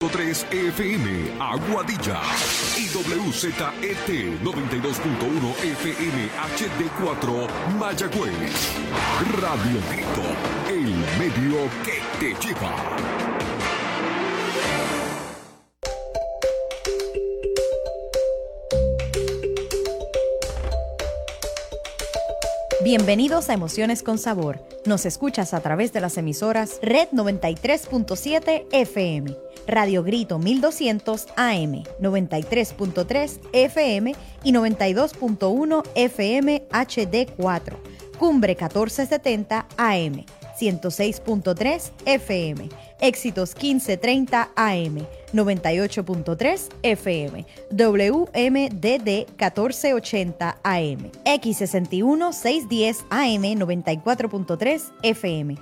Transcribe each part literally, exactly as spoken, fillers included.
tres F M Aguadilla y W Z E T noventa y dos punto uno F M H D cuatro Mayagüez. Radio Grito, el medio que te lleva. Bienvenidos a Emociones con Sabor. Nos escuchas a través de las emisoras Red noventa y tres punto siete F M, Radio Grito mil doscientos A M, noventa y tres punto tres F M y noventa y dos punto uno F M H D cuatro, Cumbre catorce setenta A M, ciento seis punto tres F M, Éxitos quince treinta A M, noventa y ocho punto tres F M, W M D D catorce ochenta A M, X sesenta y uno seiscientos diez A M, noventa y cuatro punto tres F M.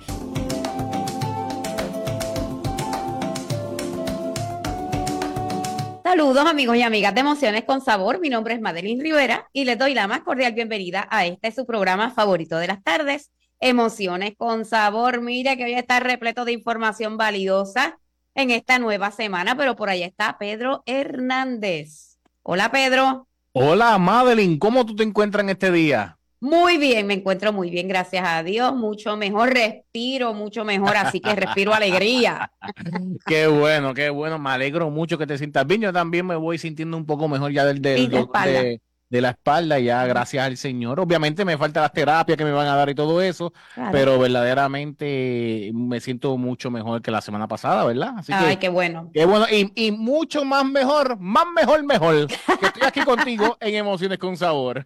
Saludos amigos y amigas de Emociones con Sabor, mi nombre es Madeline Rivera y les doy la más cordial bienvenida a este su programa favorito de las tardes, Emociones con Sabor. Mire que hoy está repleto de información valiosa en esta nueva semana, pero por allá está Pedro Hernández. Hola Pedro. Hola Madeline, ¿cómo tú te encuentras en este día? Muy bien, me encuentro muy bien, gracias a Dios, mucho mejor, respiro mucho mejor, así que respiro alegría. Qué bueno, qué bueno, me alegro mucho que te sientas bien, yo también me voy sintiendo un poco mejor ya del, del, de, de, de la espalda, ya gracias al Señor. Obviamente me faltan las terapias que me van a dar y todo eso, claro, pero verdaderamente me siento mucho mejor que la semana pasada, ¿verdad? Así Ay, que, qué bueno. Qué bueno, y, y mucho más mejor, más mejor, mejor, que estoy aquí contigo en Emociones con Sabor.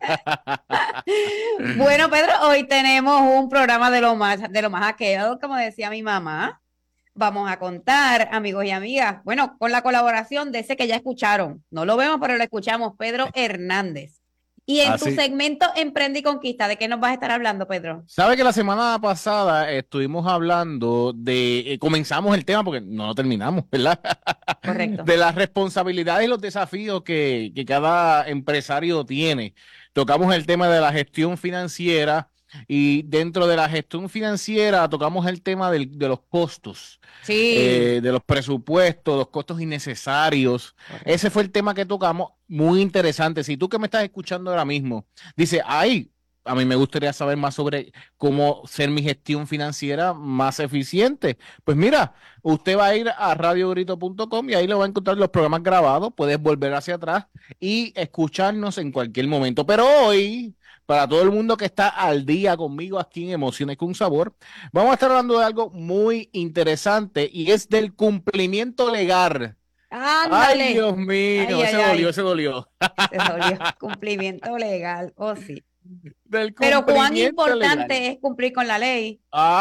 Bueno, Pedro, hoy tenemos un programa de lo más, de lo más aqueado, como decía mi mamá. Vamos a contar, amigos y amigas, bueno, con la colaboración de ese que ya escucharon, no lo vemos, pero lo escuchamos, Pedro Hernández. Y en Así. tu segmento Emprende y Conquista, ¿de qué nos vas a estar hablando, Pedro? Sabe que la semana pasada estuvimos hablando de, eh, comenzamos el tema porque no lo terminamos, ¿verdad? Correcto. De las responsabilidades y los desafíos que, que cada empresario tiene. Tocamos el tema de la gestión financiera y dentro de la gestión financiera tocamos el tema del, de los costos, sí. eh, de los presupuestos, los costos innecesarios. Correcto. Ese fue el tema que tocamos, muy interesante. Si tú que me estás escuchando ahora mismo dices, ay, a mí me gustaría saber más sobre cómo ser mi gestión financiera más eficiente, pues mira, usted va a ir a radio grito punto com y ahí le va a encontrar los programas grabados, puedes volver hacia atrás y escucharnos en cualquier momento. Pero hoy, para todo el mundo que está al día conmigo aquí en Emociones con Sabor, vamos a estar hablando de algo muy interesante y es del cumplimiento legal. ¡Ándale! Ay, Dios mío, ay, ese ay, dolió, ay. ese dolió. Se dolió. Cumplimiento legal, oh sí. Del Pero cuán importante legal. Es cumplir con la ley.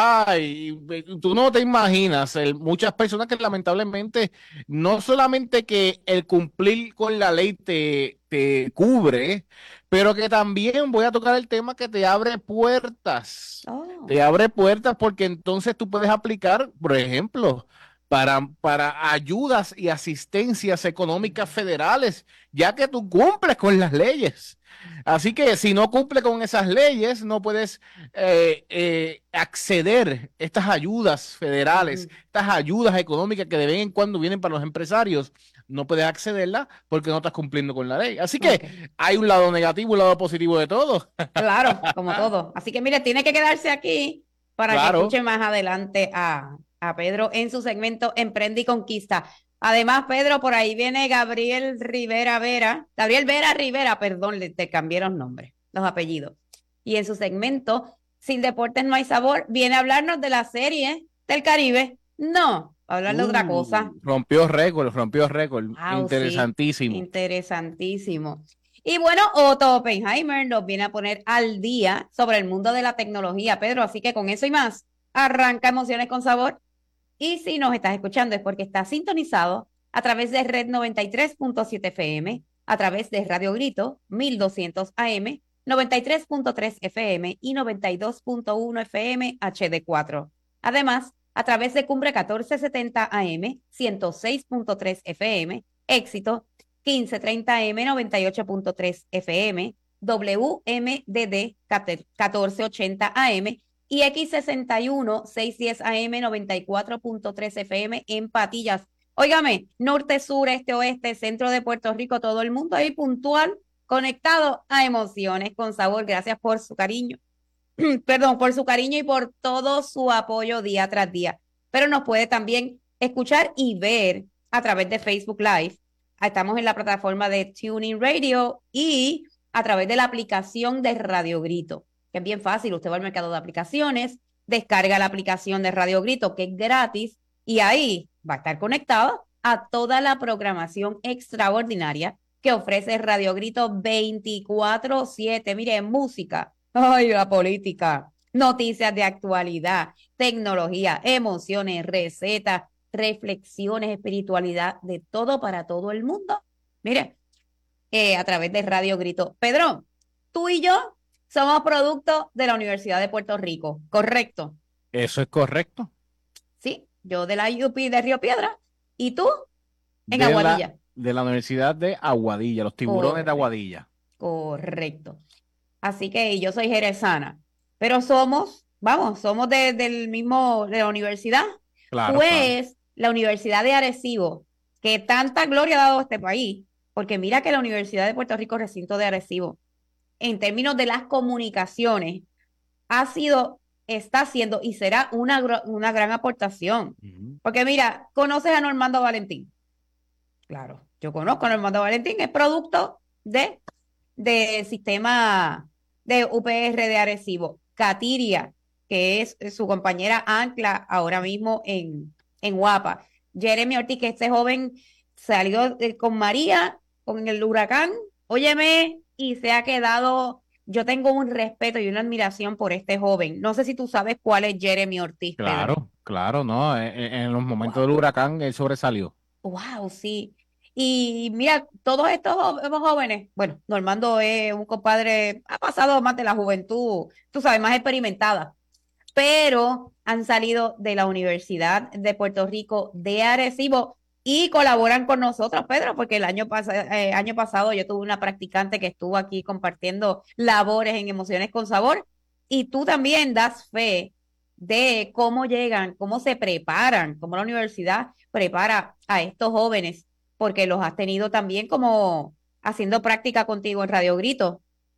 Ay, tú no te imaginas, el, muchas personas que lamentablemente, no solamente que el cumplir con la ley te, te cubre, pero que también voy a tocar el tema que te abre puertas. Oh. Te abre puertas porque entonces tú puedes aplicar, por ejemplo, Para, para ayudas y asistencias económicas federales, ya que tú cumples con las leyes. Así que si no cumple con esas leyes, no puedes eh, eh, acceder a estas ayudas federales, uh-huh. estas ayudas económicas que de vez en cuando vienen para los empresarios. No puedes accederlas porque no estás cumpliendo con la ley. Así que okay. hay un lado negativo, un lado positivo de todo. Claro, como todo. Así que mire, tiene que quedarse aquí para claro. que escuche más adelante a... a Pedro en su segmento Emprende y Conquista. Además, Pedro, por ahí viene Gabriel Rivera Vera, Gabriel Vera Rivera, perdón, le te cambié los nombres, los apellidos. Y en su segmento Sin Deportes No Hay Sabor, viene a hablarnos de la serie del Caribe. No, a hablar de uh, otra cosa. Rompió récord, rompió récord. Wow, interesantísimo. Sí, interesantísimo. Y bueno, Otto Oppenheimer nos viene a poner al día sobre el mundo de la tecnología, Pedro. Así que con eso y más, arranca Emociones con Sabor. Y si nos estás escuchando es porque estás sintonizado a través de Red noventa y tres punto siete F M, a través de Radio Grito mil doscientos A M, noventa y tres punto tres F M y noventa y dos punto uno F M H D cuatro. Además, a través de Cumbre catorce setenta A M, ciento seis punto tres F M, Éxito quince treinta A M, noventa y ocho punto tres F M, W M D D catorce ochenta A M y X sesenta y uno seiscientos diez A M, noventa y cuatro punto tres F M en Patillas. Óigame, norte, sur, este, oeste, centro de Puerto Rico, todo el mundo ahí puntual, conectado a Emociones con Sabor. Gracias por su cariño. Perdón, por su cariño y por todo su apoyo día tras día. Pero nos puede también escuchar y ver a través de Facebook Live. Estamos en la plataforma de TuneIn Radio y a través de la aplicación de Radio Grito, que es bien fácil. Usted va al mercado de aplicaciones, descarga la aplicación de Radio Grito, que es gratis, y ahí va a estar conectado a toda la programación extraordinaria que ofrece Radio Grito veinticuatro siete. Mire, música, ay, la política, noticias de actualidad, tecnología, emociones, recetas, reflexiones, espiritualidad, de todo para todo el mundo. Mire, eh, a través de Radio Grito. Pedro, tú y yo somos producto de la Universidad de Puerto Rico, ¿correcto? Eso es correcto. Sí, yo de la U P de Río Piedra y tú en De Aguadilla. La, de la Universidad de Aguadilla, los tiburones Correcto. de Aguadilla. Correcto. Así que yo soy jerezana, pero somos, vamos, somos de, del mismo, de la universidad. Claro, Pues claro. la Universidad de Arecibo, que tanta gloria ha dado a este país, porque mira que la Universidad de Puerto Rico, recinto de Arecibo, en términos de las comunicaciones, ha sido, está haciendo y será una, una gran aportación. Uh-huh. Porque mira, ¿conoces a Normando Valentín? Claro, yo conozco a Normando Valentín, es producto de, de sistema de U P R de Arecibo. Katiria, que es su compañera ancla ahora mismo en, en Guapa. Jeremy Ortiz, que este joven salió eh, con María, con el huracán, óyeme, y se ha quedado. Yo tengo un respeto y una admiración por este joven. No sé si tú sabes cuál es Jeremy Ortiz, Claro, Pedro. claro, no. En, en los momentos Wow. del huracán él sobresalió. Wow, sí. Y mira, todos estos jo- jóvenes, bueno, Normando es un compadre, ha pasado más de la juventud, tú sabes, más experimentada, pero han salido de la Universidad de Puerto Rico de Arecibo y colaboran con nosotros, Pedro, porque el año, pas eh, año pasado yo tuve una practicante que estuvo aquí compartiendo labores en Emociones con Sabor, y tú también das fe de cómo llegan, cómo se preparan, cómo la universidad prepara a estos jóvenes, porque los has tenido también como haciendo práctica contigo en Radio Grito.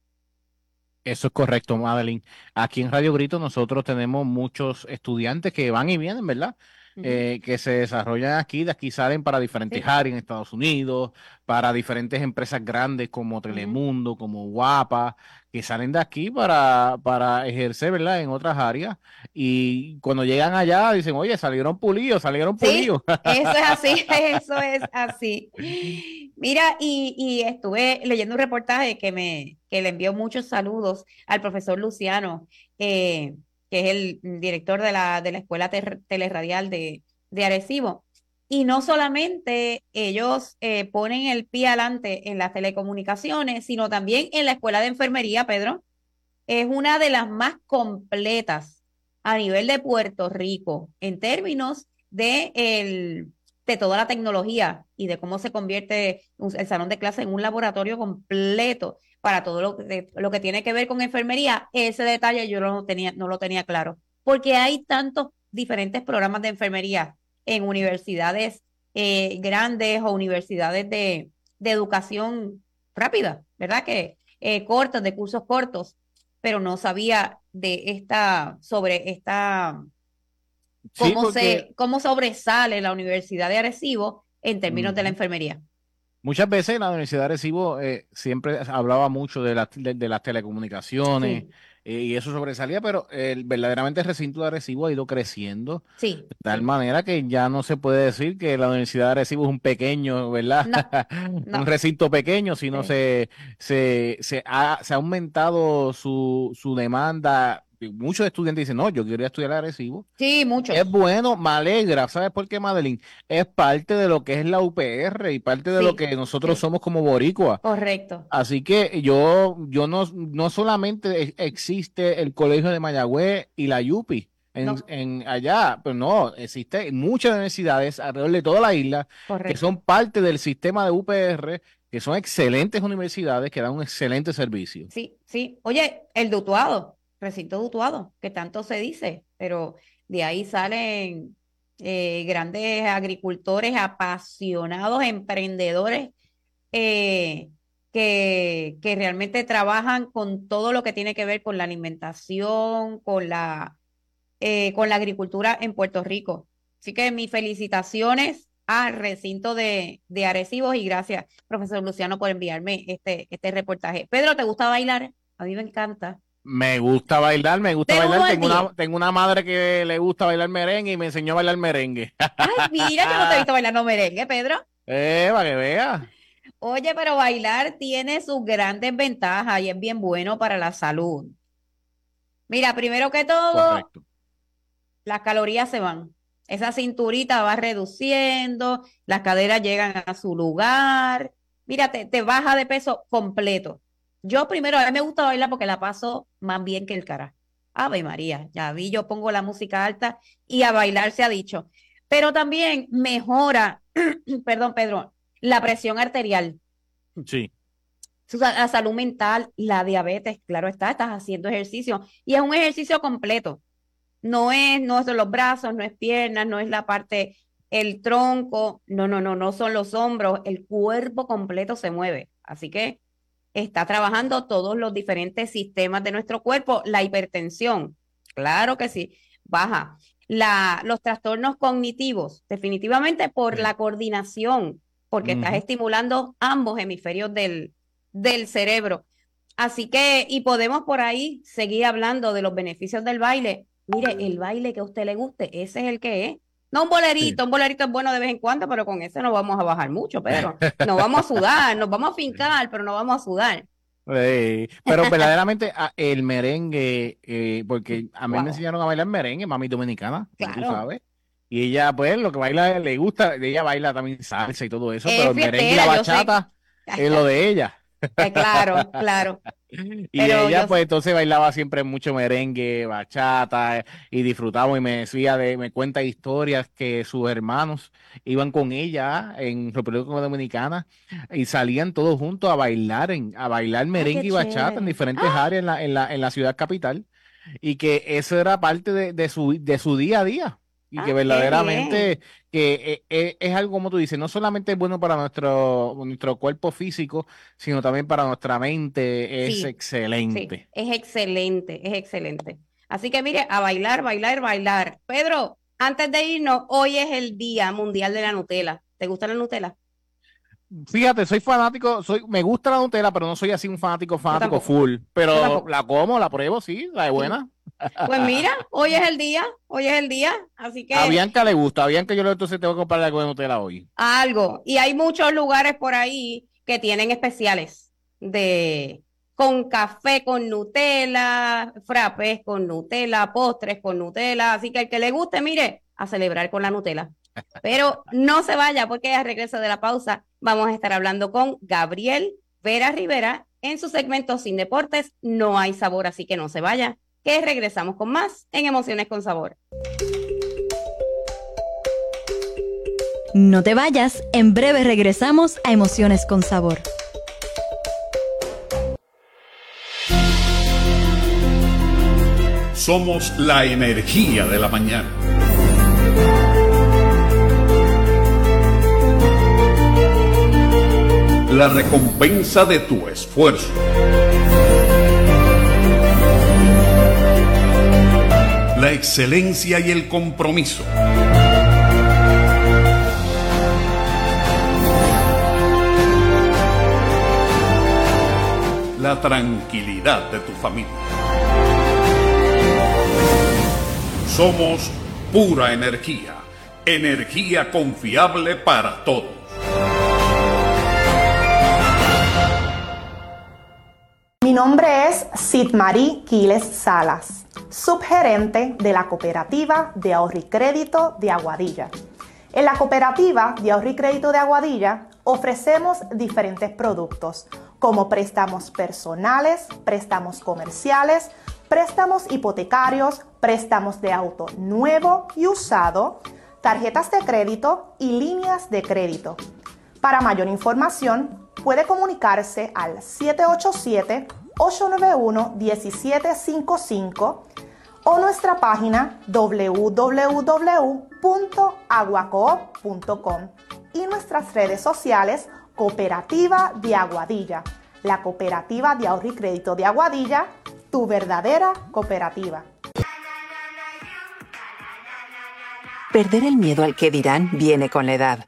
Eso es correcto, Madeline. Aquí en Radio Grito nosotros tenemos muchos estudiantes que van y vienen, ¿verdad? Uh-huh. Eh, que se desarrollan aquí, de aquí salen para diferentes Sí. áreas en Estados Unidos, para diferentes empresas grandes como Telemundo, uh-huh. como Guapa, que salen de aquí para, para ejercer, ¿verdad? En otras áreas. Y cuando llegan allá dicen, oye, salieron pulidos, salieron Sí, pulidos. eso es así, eso es así. Mira, y, y estuve leyendo un reportaje que me que le envió muchos saludos al profesor Luciano, eh, que es el director de la, de la Escuela Ter Teleradial de, de Arecibo. Y no solamente ellos eh, ponen el pie adelante en las telecomunicaciones, sino también en la Escuela de Enfermería, Pedro. Es una de las más completas a nivel de Puerto Rico en términos de, el, de toda la tecnología y de cómo se convierte un, el salón de clase en un laboratorio completo para todo lo, de, lo que tiene que ver con enfermería. Ese detalle yo no, tenía, no lo tenía claro, porque hay tantos diferentes programas de enfermería en universidades eh, grandes o universidades de, de educación rápida, ¿verdad? Que eh, cortos, de cursos cortos, pero no sabía de esta, sobre esta, cómo, sí, porque... se, cómo sobresale la Universidad de Arecibo en términos uh-huh. de la enfermería. Muchas veces la Universidad de Arecibo eh, siempre hablaba mucho de, la, de, de las telecomunicaciones, sí. eh, y eso sobresalía, pero eh, verdaderamente el recinto de Arecibo ha ido creciendo, sí, de tal sí. manera que ya no se puede decir que la Universidad de Arecibo es un pequeño, ¿verdad? No, no. un recinto pequeño, sino sí. se, se, se, ha, se ha aumentado su, su demanda. Muchos estudiantes dicen, no, yo quiero estudiar Arecibo. Sí, muchos. Es bueno, me alegra. ¿Sabes por qué, Madeline? Es parte de lo que es la U P R y parte de sí, lo que nosotros sí. somos como boricua. Correcto. Así que yo, yo no, no solamente existe el Colegio de Mayagüez y la U P I en, no. en allá, pero no, existe muchas universidades alrededor de toda la isla Correcto. que son parte del sistema de U P R, que son excelentes universidades que dan un excelente servicio. Sí, sí. Oye, el de Utuado. Recinto de Utuado, que tanto se dice, pero de ahí salen eh, grandes agricultores apasionados, emprendedores, eh, que, que realmente trabajan con todo lo que tiene que ver con la alimentación, con la, eh, con la agricultura en Puerto Rico. Así que mis felicitaciones al recinto de, de Arecibo y gracias, profesor Luciano, por enviarme este, este reportaje. Pedro, ¿te gusta bailar? A mí me encanta. Me gusta bailar, me gusta ¿Te bailar. gusta Tengo el día? una, tengo una madre que le gusta bailar merengue y me enseñó a bailar merengue. Ay, mira, yo no te he visto bailando merengue, Pedro. Eh, para que veas. Oye, pero bailar tiene sus grandes ventajas y es bien bueno para la salud. Mira, primero que todo, Correcto. las calorías se van. Esa cinturita va reduciendo, las caderas llegan a su lugar. Mira, te, te baja de peso completo. Yo primero, a mí me gusta bailar porque la paso más bien que el cara. Ave María, ya vi, yo pongo la música alta y a bailar se ha dicho. Pero también mejora, perdón, Pedro, la presión arterial, Sí. su sa- la salud mental, la diabetes, claro está, estás haciendo ejercicio y es un ejercicio completo. No es, no son los brazos, no es piernas, no es la parte, el tronco, no, no, no, no son los hombros, el cuerpo completo se mueve. Así que está trabajando todos los diferentes sistemas de nuestro cuerpo. La hipertensión, claro que sí, baja. La, los trastornos cognitivos, definitivamente por Sí. la coordinación, porque estás Ujú. estimulando ambos hemisferios del, del cerebro. Así que, y podemos por ahí seguir hablando de los beneficios del baile. Mire, el baile que a usted le guste, ese es el que es. No un Sí. bolerito, un bolerito es bueno de vez en cuando, pero con ese no vamos a bajar mucho, Pedro. Nos vamos a sudar, nos vamos a fincar, pero no vamos a sudar. Eh, pero verdaderamente a- el merengue, eh, porque a mí me Wow, enseñaron a bailar merengue, mami dominicana, como tú claro. sabes. Y ella, pues, lo que baila, le gusta, ella baila también salsa y todo eso, Es pero el merengue y la fiestera, yo sé. bachata es lo de ella. Eh, claro, claro. Y Pero ella, yo, pues, entonces bailaba siempre mucho merengue, bachata, eh, y disfrutábamos y me decía de, me cuenta historias que sus hermanos iban con ella en República Dominicana y salían todos juntos a bailar, en, a bailar ay, merengue qué y bachata en chévere. diferentes ¡Ah! áreas en la, en la, en la ciudad capital y que eso era parte de, de su, de su día a día. Y Ah, que qué bien. verdaderamente que eh, eh, es algo, como tú dices, no solamente es bueno para nuestro, nuestro cuerpo físico, sino también para nuestra mente, es Sí, sí, excelente. es excelente, es excelente. Así que mire, a bailar, bailar, bailar. Pedro, antes de irnos, hoy es el Día Mundial de la Nutella. ¿Te gusta la Nutella? Fíjate, soy fanático, soy, me gusta la Nutella, pero no soy así un fanático, Yo fanático tampoco, full. yo Pero tampoco. la como, la pruebo, sí, la de Sí. buena. Pues mira, hoy es el día, hoy es el día, así A que Bianca le gusta, a Bianca yo le entonces tengo que comprar algo de Nutella hoy. algo. Y hay muchos lugares por ahí que tienen especiales de con café con Nutella, frappés con Nutella, postres con Nutella. Así que el que le guste, mire, a celebrar con la Nutella. Pero no se vaya porque al regreso de la pausa vamos a estar hablando con Gabriel Vera Rivera en su segmento Sin Deportes No Hay Sabor, así que no se vaya, que regresamos con más en Emociones con Sabor. No te vayas, en breve regresamos a Emociones con Sabor. Somos la energía de la mañana. La recompensa de tu esfuerzo. La excelencia y el compromiso. La tranquilidad de tu familia. Somos pura energía, energía confiable para todos. Mi nombre es Sidmarí Quiles Salas, subgerente de la Cooperativa de Ahorro y Crédito de Aguadilla. En la Cooperativa de Ahorro y Crédito de Aguadilla ofrecemos diferentes productos como préstamos personales, préstamos comerciales, préstamos hipotecarios, préstamos de auto nuevo y usado, tarjetas de crédito y líneas de crédito. Para mayor información, puede comunicarse al siete ocho siete, ocho nueve uno, uno siete cinco cinco o nuestra página w w w punto aguacoop punto com y nuestras redes sociales Cooperativa de Aguadilla, la Cooperativa de Ahorro y Crédito de Aguadilla, tu verdadera cooperativa. Perder el miedo al que dirán viene con la edad.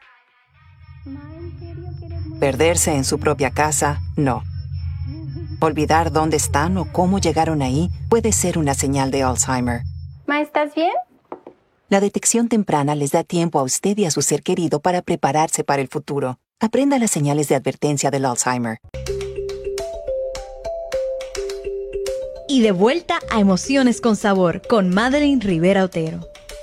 Perderse en su propia casa, no. Olvidar dónde están o cómo llegaron ahí puede ser una señal de Alzheimer. Ma, ¿estás bien? La detección temprana les da tiempo a usted y a su ser querido para prepararse para el futuro. Aprenda las señales de advertencia del Alzheimer. Y de vuelta a Emociones con Sabor con Madeline Rivera Otero.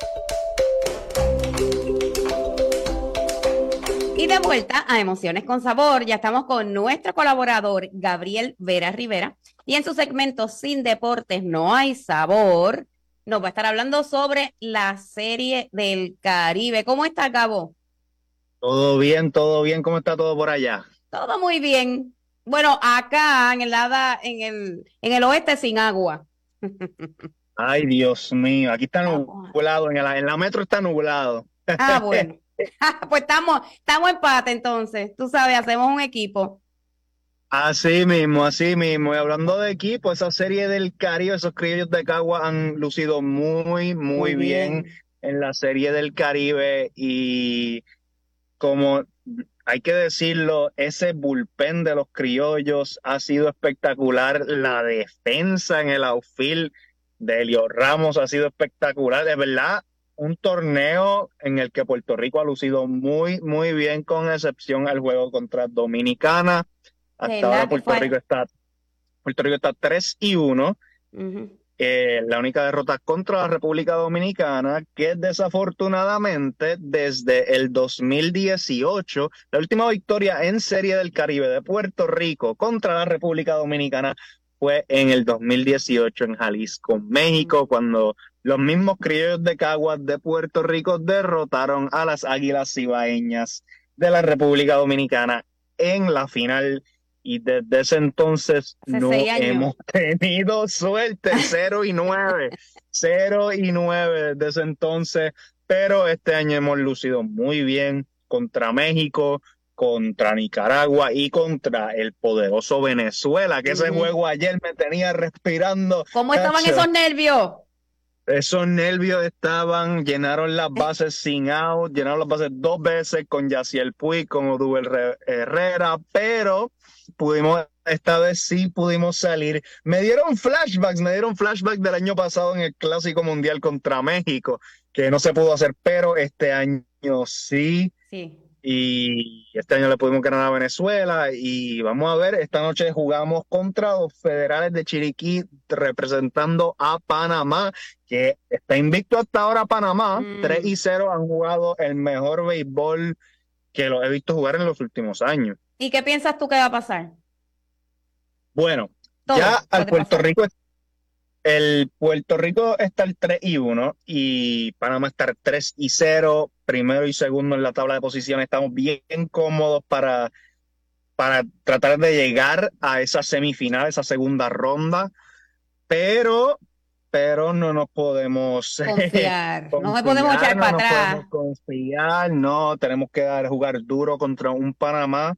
Y de vuelta a Emociones con Sabor, ya estamos con nuestro colaborador Gabriel Vera Rivera y en su segmento Sin Deportes No Hay Sabor nos va a estar hablando sobre la Serie del Caribe. ¿Cómo está, Gabo? Todo bien, todo bien. ¿Cómo está todo por allá? Todo muy bien. Bueno, acá en el, hada- en el, en el oeste sin agua. Ay, Dios mío, aquí está Agua. nublado, en la, en la metro está nublado. Ah, bueno. Pues estamos, estamos empate entonces. Tú sabes, hacemos un equipo. Así mismo, así mismo. Y hablando de equipo, esa serie del Caribe, esos criollos de Cagua han lucido muy, muy, Muy bien bien. en la serie del Caribe y como hay que decirlo, ese bullpen de los criollos ha sido espectacular. La defensa en el outfield de Elio Ramos ha sido espectacular. De verdad, un torneo en el que Puerto Rico ha lucido muy, muy bien, con excepción al juego contra Dominicana. Hasta ¿Verdad ahora que Puerto fue? Rico está, Puerto Rico está tres y uno. Ujú. Eh, la única derrota contra la República Dominicana, que desafortunadamente desde el dos mil dieciocho, la última victoria en Serie del Caribe de Puerto Rico contra la República Dominicana fue en el dos mil dieciocho en Jalisco, México, cuando los mismos criollos de Caguas de Puerto Rico derrotaron a las Águilas Cibaeñas de la República Dominicana en la final. Y desde ese entonces Hace no seis años. hemos tenido suerte, cero y nueve, cero y nueve desde ese entonces, pero este año hemos lucido muy bien contra México, contra Nicaragua y contra el poderoso Venezuela, que ese Ujú. juego ayer me tenía respirando. ¿Cómo estaban Tacho, esos nervios? esos nervios estaban, llenaron las bases sin out, llenaron las bases dos veces con Yaciel Puig, con Odubel Re- Herrera, pero pudimos, esta vez sí pudimos salir. Me dieron flashbacks, me dieron flashbacks del año pasado en el Clásico Mundial contra México, que no se pudo hacer, pero este año sí. Sí. Y este año le pudimos ganar a Venezuela y vamos a ver, esta noche jugamos contra los Federales de Chiriquí representando a Panamá, que está invicto hasta ahora Panamá, Mm. tres y cero, han jugado el mejor béisbol que los he visto jugar en los últimos años. ¿Y qué piensas tú que va a pasar? Bueno, Todo ya al puede Puerto pasar. Rico, el Puerto Rico está el tres y uno y Panamá está el tres y cero, primero y segundo en la tabla de posiciones. Estamos bien cómodos para, para tratar de llegar a esa semifinal, esa segunda ronda, pero, pero no nos podemos Confiar. No confiar, me podemos echar no para nos atrás. podemos confiar, no, tenemos que dar, jugar duro contra un Panamá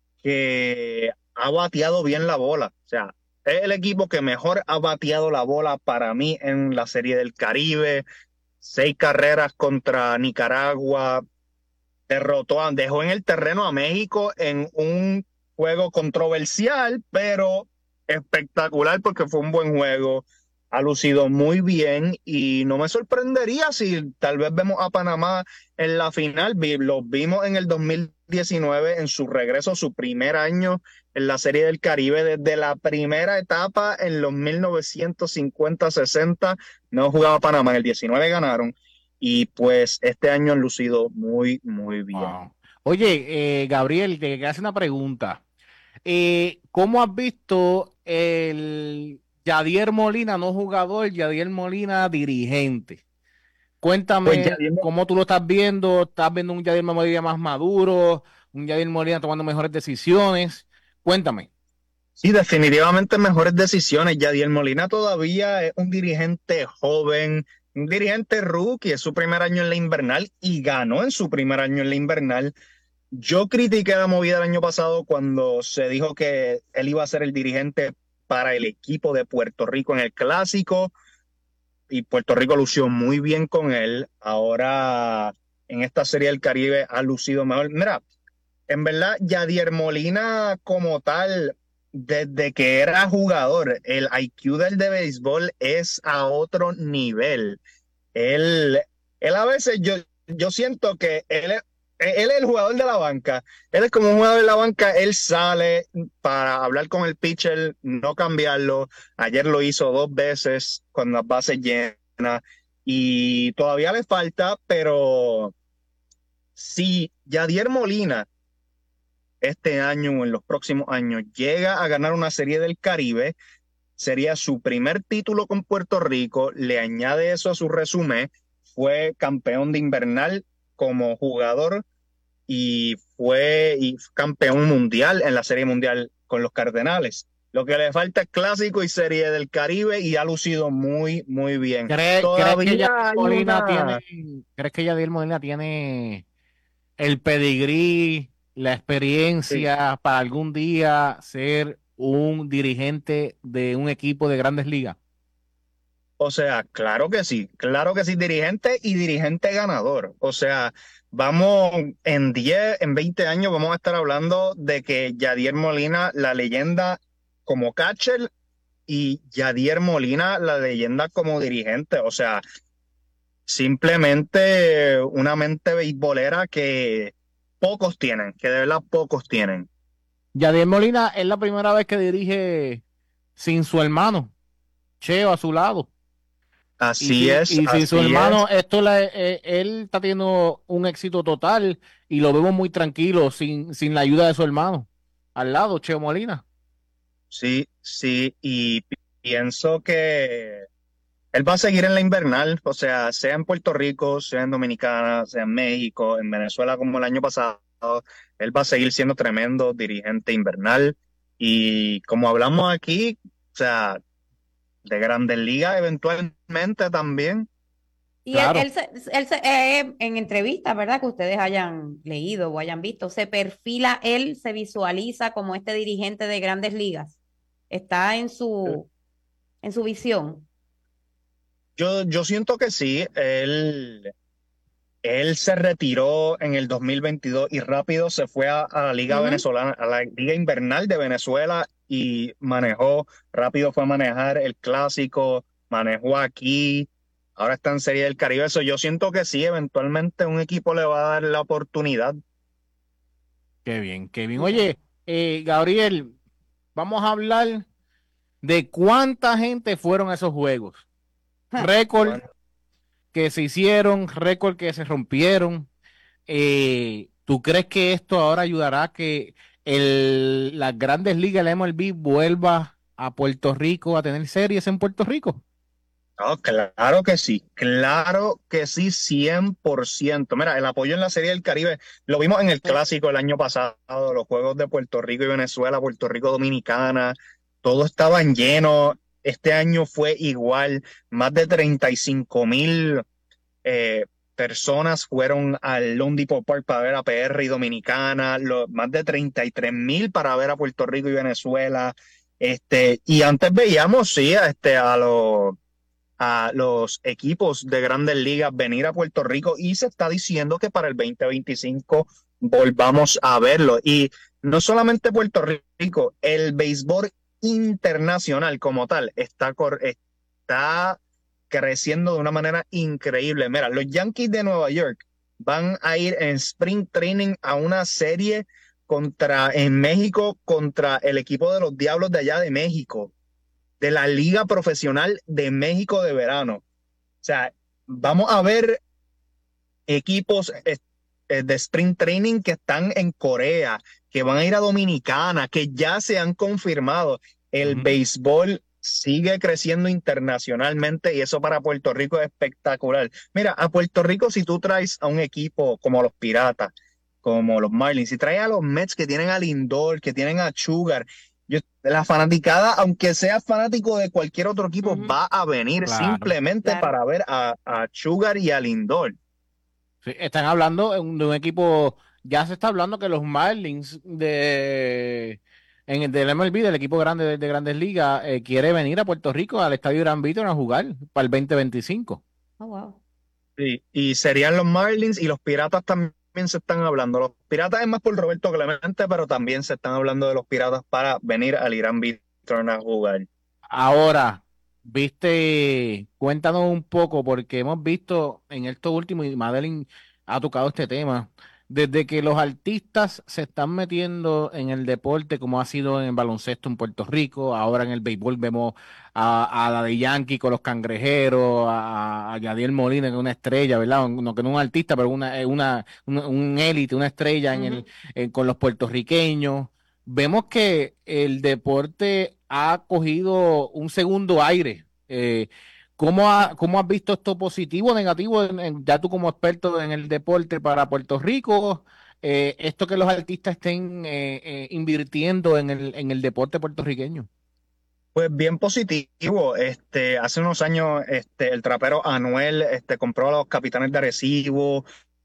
que ha bateado bien la bola. O sea, es el equipo que mejor ha bateado la bola para mí en la Serie del Caribe. Seis carreras contra Nicaragua. Derrotó, a- dejó en el terreno a México en un juego controversial, pero espectacular porque fue un buen juego. Ha lucido muy bien y no me sorprendería si tal vez vemos a Panamá en la final. Vi- Los vimos en el dos mil diecinueve en su regreso, su primer año en la Serie del Caribe, desde la primera etapa en los mil novecientos cincuenta sesenta. No jugaba Panamá, en el diecinueve ganaron y pues este año han lucido muy, muy bien. Wow. Oye, eh, Gabriel, te quería hacer una pregunta. Eh, ¿cómo has visto el Yadier Molina, no jugador, Yadier Molina, dirigente? Cuéntame Pues ya viendo- cómo tú lo estás viendo. ¿Estás viendo un Yadier Molina más maduro? ¿Un Yadier Molina tomando mejores decisiones? Cuéntame. Sí, definitivamente mejores decisiones. Yadier Molina todavía es un dirigente joven, un dirigente rookie, es su primer año en la invernal y ganó en su primer año en la invernal. Yo critiqué la movida el año pasado cuando se dijo que él iba a ser el dirigente para el equipo de Puerto Rico en el Clásico y Puerto Rico lució muy bien con él. Ahora en esta Serie del Caribe ha lucido mejor. Mira, en verdad, Yadier Molina como tal, desde que era jugador, el I Q del de béisbol es a otro nivel. Él, él a veces, yo, yo siento que él es, él es el jugador de la banca. Él es como un jugador de la banca, él sale para hablar con el pitcher, no cambiarlo. Ayer lo hizo dos veces con las bases llenas y todavía le falta, pero si Yadier Molina este año o en los próximos años llega a ganar una Serie del Caribe, sería su primer título con Puerto Rico, le añade eso a su resumen, fue campeón de invernal como jugador y fue y campeón mundial en la Serie Mundial con los Cardenales. Lo que le falta es Clásico y Serie del Caribe y ha lucido muy, muy bien. ¿Crees, ¿crees que Yadier Molina una... tiene, ¿crees que Yadier Molina tiene el pedigrí, la experiencia Sí. para algún día ser un dirigente de un equipo de Grandes Ligas? O sea, claro que sí, claro que sí, dirigente y dirigente ganador. O sea, vamos en diez, en veinte años vamos a estar hablando de que Yadier Molina, la leyenda como catcher, y Yadier Molina, la leyenda como dirigente. O sea, simplemente una mente beisbolera que pocos tienen, que de verdad pocos tienen. Yadier Molina es la primera vez que dirige sin su hermano, Cheo, a su lado. Así y, es, y sin así su hermano, es. esto la, eh, él está teniendo un éxito total y lo vemos muy tranquilo, sin, sin la ayuda de su hermano. Al lado, Cheo Molina. Sí, sí, y pi- pienso que él va a seguir en la invernal, o sea, sea en Puerto Rico, sea en Dominicana, sea en México, en Venezuela como el año pasado, él va a seguir siendo tremendo dirigente invernal y como hablamos aquí, o sea, de Grandes Ligas eventualmente también. Y él, Claro. él, se- él se- eh, en entrevistas, ¿verdad? Que ustedes hayan leído o hayan visto, se perfila, él se visualiza como este dirigente de Grandes Ligas. Está en su, en su visión. Yo, yo siento que sí, él, él se retiró en el dos mil veintidós y rápido se fue a, a la Liga Ujú. Venezolana, a la Liga Invernal de Venezuela y manejó, rápido fue a manejar el Clásico, manejó aquí, ahora está en Serie del Caribe. Eso yo siento que sí, eventualmente un equipo le va a dar la oportunidad. Qué bien, qué bien. Ok. Oye, eh, Gabriel, vamos a hablar de cuánta gente fueron a esos juegos. Récord Bueno, que se hicieron, récord que se rompieron. Eh, ¿tú crees que esto ahora ayudará a que el, las Grandes Ligas, la M L B, vuelva a Puerto Rico a tener series en Puerto Rico? no, claro que sí, claro que sí, cien por ciento. Mira, el apoyo en la Serie del Caribe, lo vimos en el Clásico el año pasado, los juegos de Puerto Rico y Venezuela, Puerto Rico Dominicana, todos estaban llenos. Este año fue igual, más de treinta y cinco mil eh, personas fueron al Lone Depot Park para ver a P R y Dominicana, lo- más de treinta y tres mil para ver a Puerto Rico y Venezuela. Este, y antes veíamos, sí, a, este, a los a los equipos de Grandes Ligas venir a Puerto Rico y se está diciendo que para el veinte veinticinco volvamos a verlo. Y no solamente Puerto Rico, el béisbol internacional como tal está, cor- está creciendo de una manera increíble. Mira, los Yankees de Nueva York van a ir en Spring Training a una serie contra, en México contra el equipo de los Diablos de allá de México, de la Liga Profesional de México de verano. O sea, vamos a ver equipos eh, eh, de sprint training que están en Corea, que van a ir a Dominicana, que ya se han confirmado. El Ujú. béisbol sigue creciendo internacionalmente y eso para Puerto Rico es espectacular. Mira, a Puerto Rico si tú traes a un equipo como los Piratas, como los Marlins, si traes a los Mets que tienen a Lindor, que tienen a Sugar, yo la fanaticada, aunque sea fanático de cualquier otro equipo, Ujú. va a venir Claro. simplemente Claro. para ver a, a Sugar y a Lindor. Sí, están hablando de un, de un equipo, ya se está hablando que los Marlins de en el del M L B, del equipo grande de, de Grandes Ligas, eh, quiere venir a Puerto Rico al Estadio Gran Víctor a jugar para el veinte veinticinco. Oh, wow. Sí, y serían los Marlins y los Piratas también se están hablando. Los Piratas es más por Roberto Clemente, pero también se están hablando de los Piratas para venir al Irán Víctor a jugar. Ahora, viste, cuéntanos un poco, porque hemos visto en esto último, y Madeline ha tocado este tema, desde que los artistas se están metiendo en el deporte, como ha sido en el baloncesto en Puerto Rico, ahora en el béisbol vemos a, a la de Yankee con los Cangrejeros, a, a Yadiel Molina, que es una estrella, ¿verdad? No, que no es un artista, pero una, una, una, un élite, una estrella en el, Ujú. en- con los puertorriqueños. Vemos que el deporte ha cogido un segundo aire. Eh, ¿cómo, ha- cómo has visto esto positivo o negativo, en- en- ya tú como experto en el deporte para Puerto Rico? Eh, esto que los artistas estén eh, eh, invirtiendo en el, en el deporte puertorriqueño. Pues bien positivo. Este, hace unos años, este, el trapero Anuel, este, compró a los Capitanes de Arecibo,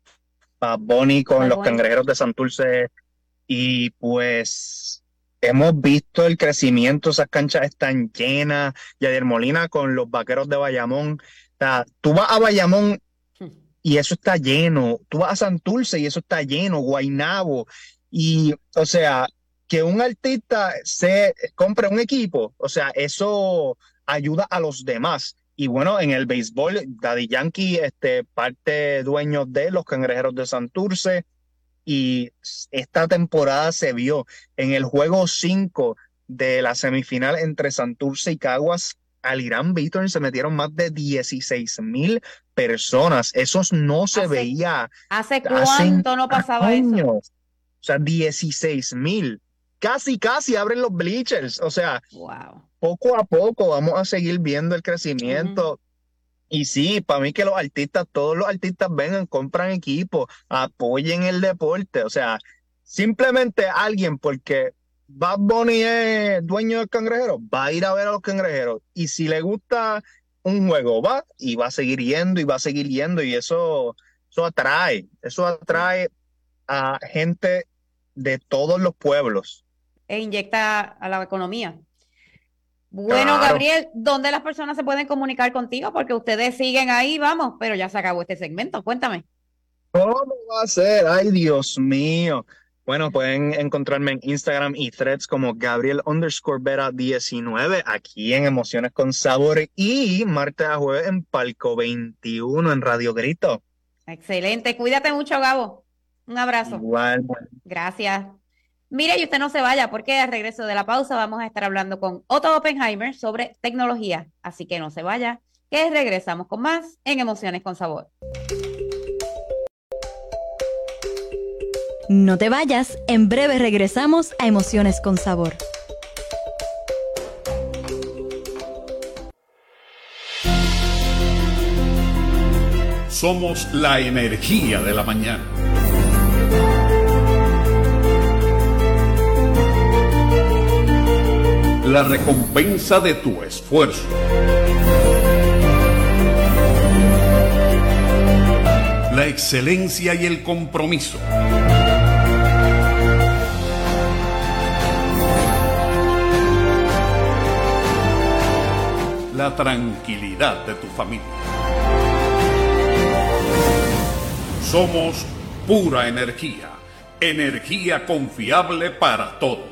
a Bonnie con Bad los Bunny. Cangrejeros de Santurce, y pues hemos visto el crecimiento, esas canchas están llenas. Yadier Molina con los Vaqueros de Bayamón. O sea, tú vas a Bayamón y eso está lleno. Tú vas a Santurce y eso está lleno, Guaynabo. Y, o sea, que un artista se compre un equipo, o sea, eso ayuda a los demás. Y bueno, en el béisbol, Daddy Yankee, este, parte dueño de los Cangrejeros de Santurce, y esta temporada se vio en el juego cinco de la semifinal entre Santurce y Caguas. Al Irán Víctor se metieron más de dieciséis mil personas. Eso no se ¿Hace, veía hace hace cuánto no pasaba eso? años. O sea, dieciséis mil. Casi, casi abren los bleachers. O sea, Wow. poco a poco vamos a seguir viendo el Ujú. crecimiento. Y sí, para mí que los artistas, todos los artistas vengan, compran equipos, apoyen el deporte. O sea, simplemente alguien, porque Bad Bunny es dueño del Cangrejero, va a ir a ver a los Cangrejeros. Y si le gusta un juego, va y va a seguir yendo y va a seguir yendo. Y eso, eso atrae, eso atrae a gente de todos los pueblos. E inyecta a la economía. Bueno, Claro. Gabriel, ¿dónde las personas se pueden comunicar contigo? Porque ustedes siguen ahí, vamos, pero ya se acabó este segmento. Cuéntame. ¿Cómo va a ser? Ay, Dios mío. Bueno, pueden encontrarme en Instagram y Threads como Gabriel underscore Vera diecinueve, aquí en Emociones con Sabor, y martes a jueves en Palco veintiuno en Radio Grito. Excelente. Cuídate mucho, Gabo. Un abrazo. Igual, bueno. Gracias. Mire, y usted no se vaya porque al regreso de la pausa vamos a estar hablando con Otto Oppenheimer sobre tecnología. Así que no se vaya, que regresamos con más en Emociones con Sabor. No te vayas, en breve regresamos a Emociones con Sabor. Somos la energía de la mañana. La recompensa de tu esfuerzo. La excelencia y el compromiso. La tranquilidad de tu familia. Somos pura energía, energía confiable para todos.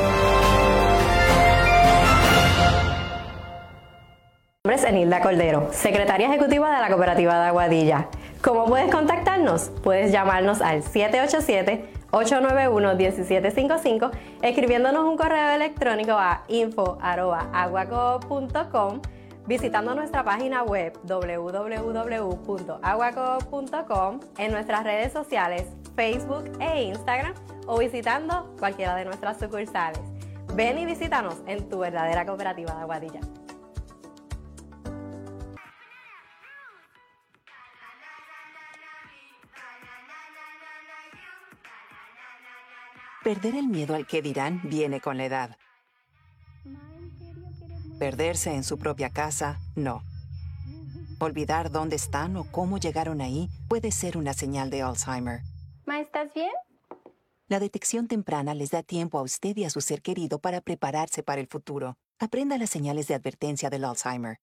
Mi nombre es Enilda Cordero, secretaria ejecutiva de la Cooperativa de Aguadilla. ¿Cómo puedes contactarnos? Puedes llamarnos al siete ocho siete, ocho nueve uno, uno siete cinco cinco, escribiéndonos un correo electrónico a info arroba aguacoop punto com, visitando nuestra página web doble u doble u doble u punto aguacoop punto com, en nuestras redes sociales Facebook e Instagram, o visitando cualquiera de nuestras sucursales. Ven y visítanos en tu verdadera cooperativa de Aguadilla. Perder el miedo al que dirán viene con la edad. Perderse en su propia casa, no. Olvidar dónde están o cómo llegaron ahí puede ser una señal de Alzheimer. Ma, ¿estás bien? La detección temprana les da tiempo a usted y a su ser querido para prepararse para el futuro. Aprenda las señales de advertencia del Alzheimer.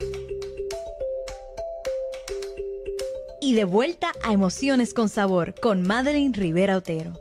Y de vuelta a Emociones con Sabor con Madeline Rivera Otero.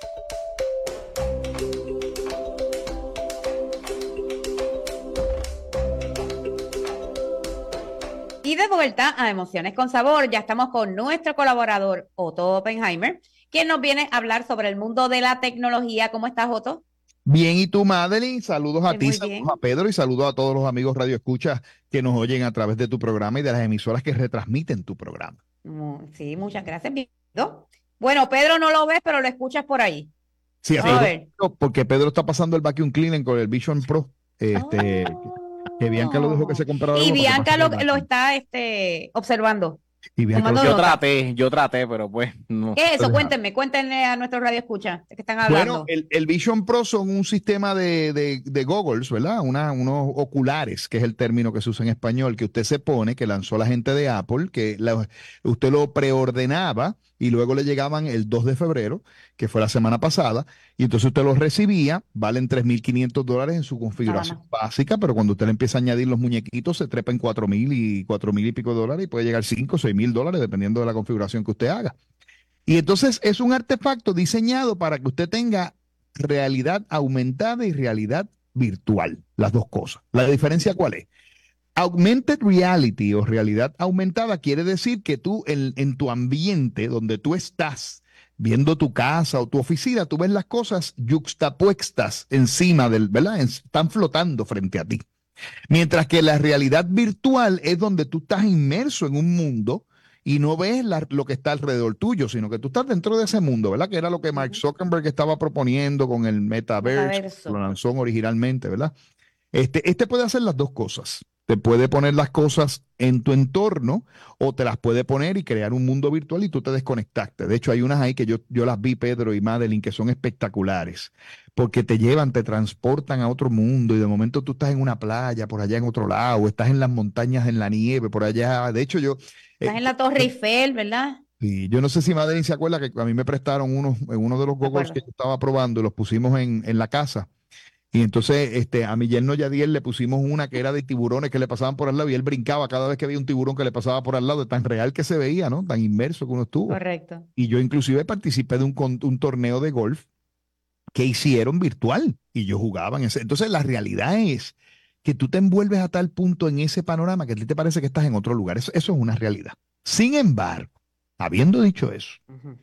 Y de vuelta a Emociones con Sabor, ya estamos con nuestro colaborador Otto Oppenheimer, quien nos viene a hablar sobre el mundo de la tecnología. ¿Cómo estás, Otto? Bien, ¿y tú, Madeline? Saludos a Sí, ti, muy saludos bien. a Pedro y saludos a todos los amigos Radio Escucha que nos oyen a través de tu programa y de las emisoras que retransmiten tu programa. Mu- Sí, muchas gracias. Bienvenido. Bueno, Pedro no lo ves, pero lo escuchas por ahí. Sí, a Vamos a Pedro, ver. porque Pedro está pasando el vacuum cleaning con el Vision Pro. Este, que Bianca lo dejó que se comprara. Y algo para que Bianca pase lo, el vacuum. lo está este, observando. Y Bianca tomando lo- Yo nota. traté, yo traté, pero pues no. ¿Qué es eso? Ajá. Cuéntenme, cuéntenle a nuestros radio escucha que están hablando. Bueno, el, el Vision Pro son un sistema de, de, de goggles, ¿verdad? Una, unos oculares, que es el término que se usa en español, que usted se pone, que lanzó la gente de Apple, que la- usted lo preordenaba y luego le llegaban el dos de febrero, que fue la semana pasada, y entonces usted los recibía, valen tres mil quinientos dólares en su configuración Nada básica, pero cuando usted le empieza a añadir los muñequitos, se trepa en cuatro mil y cuatro mil y pico de dólares y puede llegar cinco o seis mil dólares, dependiendo de la configuración que usted haga. Y entonces es un artefacto diseñado para que usted tenga realidad aumentada y realidad virtual, las dos cosas. ¿La diferencia cuál es? Augmented reality o realidad aumentada quiere decir que tú en, en tu ambiente donde tú estás viendo tu casa o tu oficina, tú ves las cosas yuxtapuestas encima del, ¿verdad? En- Están flotando frente a ti. Mientras que la realidad virtual es donde tú estás inmerso en un mundo y no ves la- lo que está alrededor tuyo, sino que tú estás dentro de ese mundo, ¿verdad? Que era lo que Mark Ujú. Zuckerberg estaba proponiendo con el metaverse, Metaverso. lo lanzó originalmente, ¿verdad? Este, este puede hacer las dos cosas. Te puede poner las cosas en tu entorno o te las puede poner y crear un mundo virtual y tú te desconectaste. De hecho, hay unas ahí que yo, yo las vi, Pedro y Madeline, que son espectaculares, porque te llevan, te transportan a otro mundo y de momento tú estás en una playa, por allá en otro lado, o estás en las montañas, en la nieve, por allá. De hecho, yo... Estás eh, en la Torre Eiffel, ¿verdad? Sí, yo no sé si Madeline se acuerda que a mí me prestaron unos, en uno de los Me goggles acuerdo. que yo estaba probando y los pusimos en, en la casa. Y entonces este, a mi yerno Yadiel le pusimos una que era de tiburones que le pasaban por al lado y él brincaba cada vez que veía un tiburón que le pasaba por al lado, de tan real que se veía, ¿no? Tan inmerso que uno estuvo. Correcto. Y yo inclusive participé de un, con- un torneo de golf que hicieron virtual y yo jugaba en ese. Entonces la realidad es que tú te envuelves a tal punto en ese panorama que a ti te parece que estás en otro lugar. Eso, eso es una realidad. Sin embargo, habiendo dicho eso, Ujú.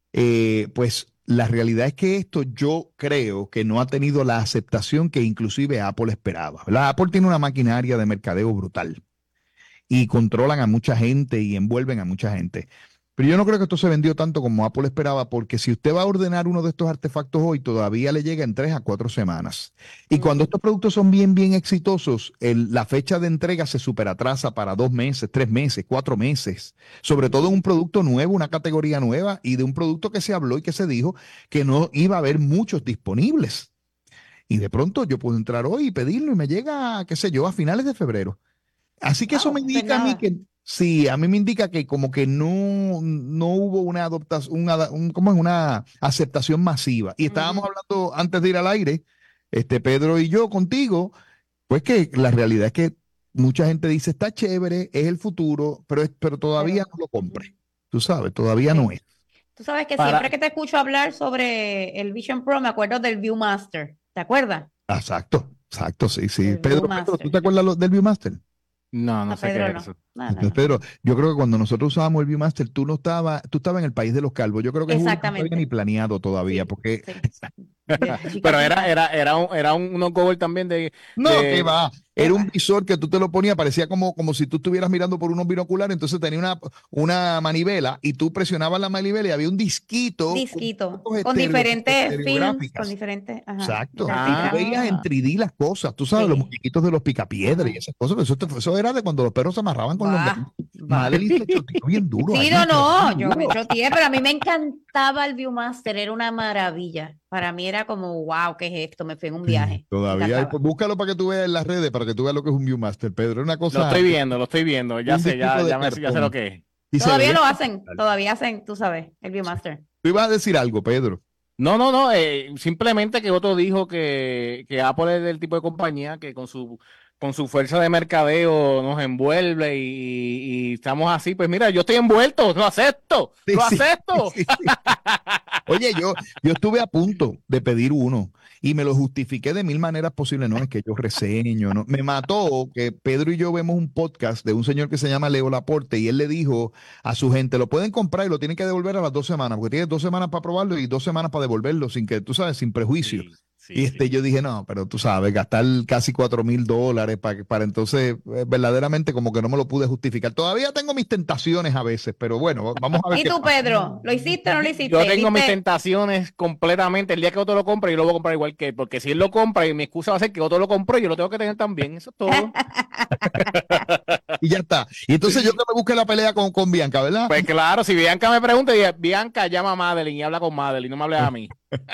eh, pues la realidad es que esto yo creo que no ha tenido la aceptación que inclusive Apple esperaba. ¿Verdad? Apple tiene una maquinaria de mercadeo brutal y controlan a mucha gente y envuelven a mucha gente. Pero yo no creo que esto se vendió tanto como Apple esperaba, porque si usted va a ordenar uno de estos artefactos hoy, todavía le llega en tres a cuatro semanas. Y cuando estos productos son bien, bien exitosos, el- la fecha de entrega se superatrasa para dos meses, tres meses, cuatro meses. Sobre todo en un producto nuevo, una categoría nueva y de un producto que se habló y que se dijo que no iba a haber muchos disponibles. Y de pronto yo puedo entrar hoy y pedirlo y me llega, qué sé yo, a finales de febrero. Así que eso Wow, me pues indica a mí nada. que, sí, a mí me indica que como que no, no hubo una adoptación, una, ada- un- ¿cómo es? Una aceptación masiva. Y estábamos Ujú. hablando antes de ir al aire, este Pedro y yo contigo, pues que la realidad es que mucha gente dice, está chévere, es el futuro, pero, es- pero todavía Pero- no lo compré. Tú sabes, todavía Sí. no es. Tú sabes que Para- siempre que te escucho hablar sobre el Vision Pro, me acuerdo del Viewmaster. ¿Te acuerdas? Exacto, exacto, sí, sí. El Pedro, Viewmaster. Pedro, ¿tú te acuerdas lo- del Viewmaster? No, no A sé Pedro qué es no. eso. No, no, Entonces, no. Pedro, yo creo que cuando nosotros usábamos el Viewmaster, tú no estabas, tú estabas en el país de los calvos. Yo creo que Julio no Exactamente. había ni planeado todavía, Sí, porque sí. De chica, Pero era, chica. era, era, un, era un, unos goggles también de, no, de- que va. Era un va. visor que tú te lo ponías, parecía como, como si tú estuvieras mirando por unos binoculares, entonces tenía una, una manivela y tú presionabas la manivela y había un disquito. Disquito. cosas Con estereo- diferentes films, estereográficas. con diferentes. Ajá, Exacto. diferentes Ah. Y tú veías en gráficas. tres D las cosas, tú sabes, Sí. los muñequitos de los picapiedra y Ajá. esas cosas. Eso, te- eso era de cuando los perros se amarraban con Va, los va. Madeline se choteó bien duro. Sí, ahí, no, pero no, bien yo me duro. choteé, pero a mí me encantaba el Viewmaster, era una maravilla. Para mí era como, wow, ¿qué es esto? Me fui en un viaje. Sí, todavía hay, pues, búscalo para que tú veas en las redes, para que tú veas lo que es un Viewmaster, Pedro. Es una cosa. Lo estoy viendo, lo estoy viendo. Ya un sé, ya, disquito de ya, me, ya sé lo que es. Y se Todavía ve lo hacen, brutal. todavía hacen, tú sabes, el Viewmaster. Tú ibas a decir algo, Pedro. No, no, no. eh, simplemente que otro dijo que, que Apple es del tipo de compañía que con su con su fuerza de mercadeo nos envuelve y, y estamos así. Pues mira, yo estoy envuelto, lo acepto, Sí, lo sí, acepto. sí, sí. Oye, yo, yo estuve a punto de pedir uno y me lo justifiqué de mil maneras posibles. No, es que yo reseño, ¿no? Me mató que Pedro y yo vemos un podcast de un señor que se llama Leo Laporte y él le dijo a su gente, lo pueden comprar y lo tienen que devolver a las dos semanas, porque tiene dos semanas para probarlo y dos semanas para devolverlo sin que, tú sabes, sin prejuicio. Sí, sí, Y este, sí. yo dije, no, pero tú sabes, gastar casi cuatro mil dólares para, para entonces, eh, verdaderamente como que no me lo pude justificar. Todavía tengo mis tentaciones a veces, pero bueno, vamos a ver ¿Y qué tú, pasa. Pedro? ¿Lo hiciste o no lo hiciste? Yo tengo mis ¿Viste? tentaciones completamente. El día que otro lo compre, yo lo voy a comprar igual que él, porque si él lo compra y mi excusa va a ser que otro lo compró, yo lo tengo que tener también. Eso es todo. Y ya está. Y entonces yo que me busqué la pelea con, con Bianca, ¿verdad? Pues claro, si Bianca me pregunta, diga, Bianca llama a Madeline y habla con Madeline, no me hables a mí.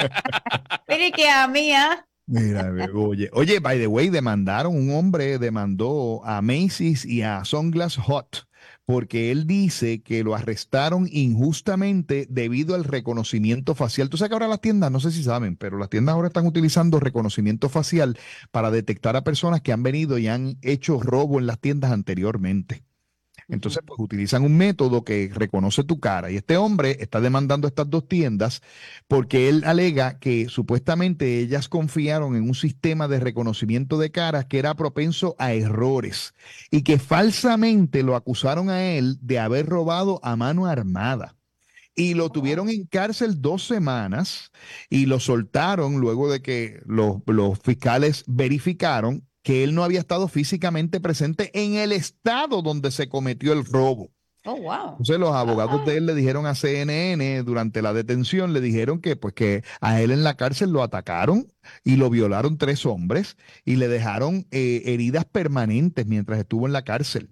Mire que a mí, ¿ah? Mira, ve, oye, oye, by the way, demandaron, un hombre demandó a Macy's y a Sunglass Hut porque él dice que lo arrestaron injustamente debido al reconocimiento facial. Tú sabes que ahora las tiendas, no sé si saben, pero las tiendas ahora están utilizando reconocimiento facial para detectar a personas que han venido y han hecho robo en las tiendas anteriormente. Entonces, pues utilizan un método que reconoce tu cara. Y este hombre está demandando a estas dos tiendas porque él alega que supuestamente ellas confiaron en un sistema de reconocimiento de caras que era propenso a errores y que falsamente lo acusaron a él de haber robado a mano armada. Y lo tuvieron en cárcel dos semanas y lo soltaron luego de que los, los fiscales verificaron que él no había estado físicamente presente en el estado donde se cometió el robo. Oh, wow. Entonces los abogados de él le dijeron a C N N durante la detención, le dijeron que pues que a él en la cárcel lo atacaron y lo violaron tres hombres y le dejaron eh, heridas permanentes mientras estuvo en la cárcel.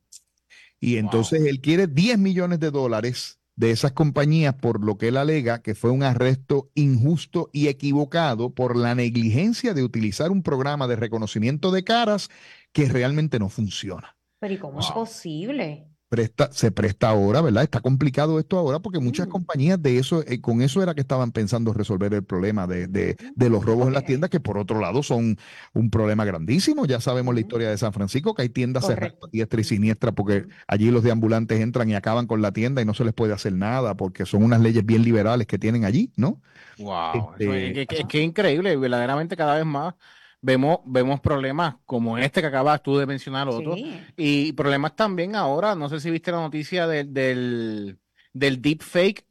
Y entonces Wow. él quiere diez millones de dólares de esas compañías por lo que él alega que fue un arresto injusto y equivocado por la negligencia de utilizar un programa de reconocimiento de caras que realmente no funciona. Pero ¿y cómo es posible? Presta, se presta ahora, ¿verdad? Está complicado esto ahora porque muchas Mm. compañías de eso, eh, con eso era que estaban pensando resolver el problema de, de, de los robos en las Ok. tiendas, que por otro lado son un problema grandísimo. Ya sabemos la Ujú. historia de San Francisco, que hay tiendas cerradas Correcto. a diestra y siniestra porque Ujú. allí los deambulantes entran y acaban con la tienda y no se les puede hacer nada porque son unas leyes bien liberales que tienen allí, ¿no? Wow, eso es, Este, que- que- que increíble, verdaderamente cada vez más vemos, vemos problemas como este que acabas tú de mencionar, otro, Sí. y problemas también ahora, no sé si viste la noticia del, del, del deepfake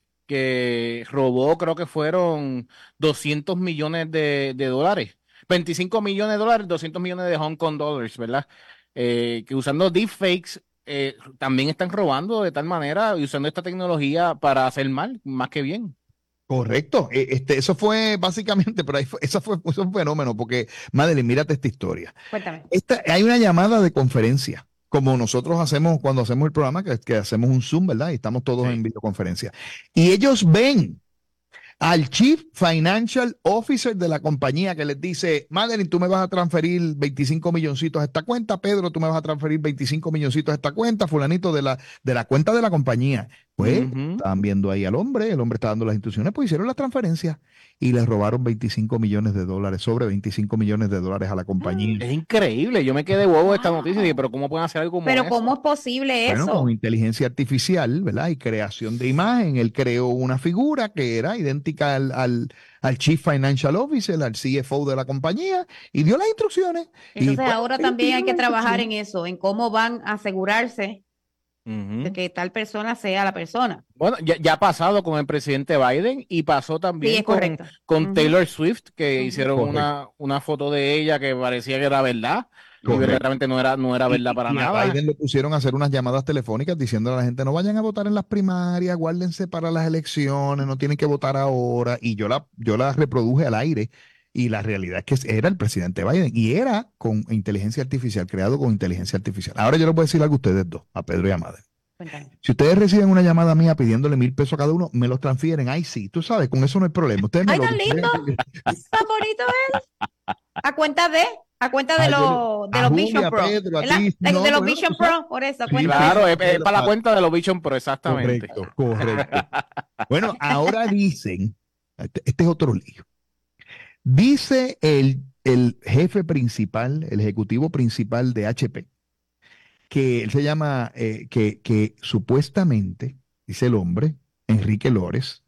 que robó, creo que fueron doscientos millones de, de dólares, veinticinco millones de dólares, doscientos millones de Hong Kong dollars, ¿verdad? Eh, que usando deepfakes eh, también están robando de tal manera y usando esta tecnología para hacer mal, más que bien. Correcto, eh, este, eso fue básicamente, pero ahí fue, eso fue, fue un fenómeno porque, Madeline, mírate esta historia. Cuéntame. Esta, hay una llamada de conferencia, como nosotros hacemos cuando hacemos el programa, que, que hacemos un Zoom, ¿verdad? Y estamos todos Sí. en videoconferencia. Y ellos ven al Chief Financial Officer de la compañía que les dice, Madeline, tú me vas a transferir veinticinco milloncitos a esta cuenta, Pedro, tú me vas a transferir veinticinco milloncitos a esta cuenta, fulanito de la, de la cuenta de la compañía. Pues Ujú. estaban viendo ahí al hombre, el hombre está dando las instrucciones, pues hicieron la transferencia y les robaron veinticinco millones de dólares, sobre veinticinco millones de dólares a la compañía. Es increíble, yo me quedé huevo de esta Wow. noticia y dije, pero ¿cómo pueden hacer algo como Pero eso? ¿cómo es posible Bueno, eso? con inteligencia artificial, ¿verdad? Y creación de imagen, él creó una figura que era idéntica al, al, al Chief Financial Officer, al C F O de la compañía, y dio las instrucciones. Y, Entonces pues, ahora él también hay dio que las trabajar en instrucciones. eso, en cómo van a asegurarse Ujú. de que tal persona sea la persona. Bueno, ya, ya ha pasado con el presidente Biden y pasó Sí, también es con, correcto. con Ujú. Taylor Swift, que Ujú. hicieron Correcto. una, una foto de ella que parecía que era verdad y Correcto. verdaderamente no era, no era Y, verdad para y a nada. Biden lo pusieron a hacer unas llamadas telefónicas diciendo a la gente, no vayan a votar en las primarias, guárdense para las elecciones, no tienen que votar ahora. Y yo la, yo la reproduje al aire. Y la realidad es que era el presidente Biden y era con inteligencia artificial, creado con inteligencia artificial. Ahora yo les voy a decir algo a ustedes dos, a Pedro y a Madre. Cuéntame. Si ustedes reciben una llamada mía pidiéndole mil pesos a cada uno, me los transfieren. Ay, sí, tú sabes, con eso no hay problema. Ustedes me ¡Ay, lo tan lindo! ¡Tan bonito es! A cuenta de, a cuenta de, Ay, yo los, le- de a los Julia, Vision Pro. Pedro, a ¿Verdad? ti, de, no, de los bueno, Vision tú sabes. Pro, por eso, a Sí, cuenta de. Claro, es, es para la cuenta de los Vision Pro, exactamente. Correcto, correcto. Bueno, ahora dicen, este, este es otro lío. Dice el, el jefe principal, el ejecutivo principal de H P, que él se llama, eh, que, que supuestamente, dice el hombre, Enrique Lores,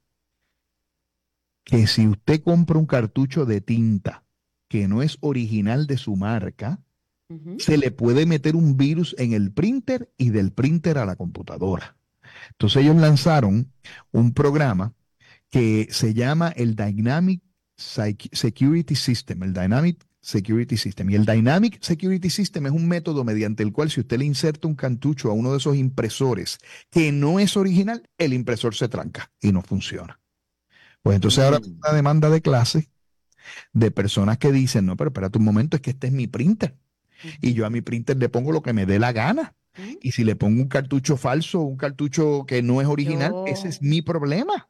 que si usted compra un cartucho de tinta que no es original de su marca, Ujú. se le puede meter un virus en el printer y del printer a la computadora. Entonces ellos lanzaron un programa que se llama el Dynamic Sec- Security System, el Dynamic Security System. Y el Dynamic Security System es un método mediante el cual si usted le inserta un cartucho a uno de esos impresores que no es original, el impresor se tranca y no funciona. Pues entonces ahora hay Mm. una demanda de clase de personas que dicen, no, pero espérate un momento, es que este es mi printer. Y yo a mi printer le pongo lo que me dé la gana. Ujú. Y si le pongo un cartucho falso, un cartucho que no es original, Yo- ese es mi problema.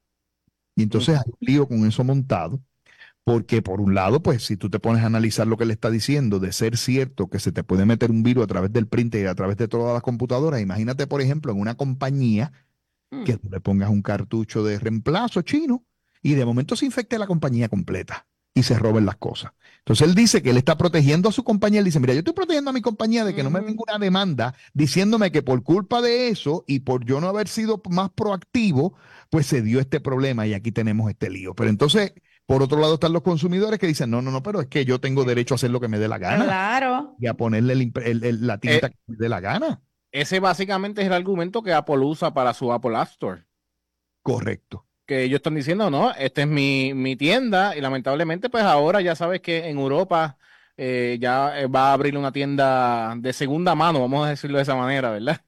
Y entonces hay un lío con eso montado, porque por un lado, pues si tú te pones a analizar lo que le está diciendo, de ser cierto que se te puede meter un virus a través del printer y a través de todas las computadoras, imagínate, por ejemplo, en una compañía Mm. que tú le pongas un cartucho de reemplazo chino y de momento se infecte la compañía completa y se roben las cosas. Entonces él dice que él está protegiendo a su compañía. Él dice, mira, yo estoy protegiendo a mi compañía de que no me Ujú. venga una demanda diciéndome que por culpa de eso y por yo no haber sido más proactivo, pues se dio este problema y aquí tenemos este lío. Pero entonces, por otro lado están los consumidores que dicen, no, no, no, pero es que yo tengo derecho a hacer lo que me dé la gana Claro. y a ponerle el impre- el- el- la tinta Eh, que me dé la gana. Ese básicamente es el argumento que Apple usa para su Apple App Store. Correcto. Que ellos están diciendo, no, esta es mi, mi tienda y lamentablemente pues ahora ya sabes que en Europa eh, ya eh, va a abrir una tienda de segunda mano, vamos a decirlo de esa manera, ¿verdad?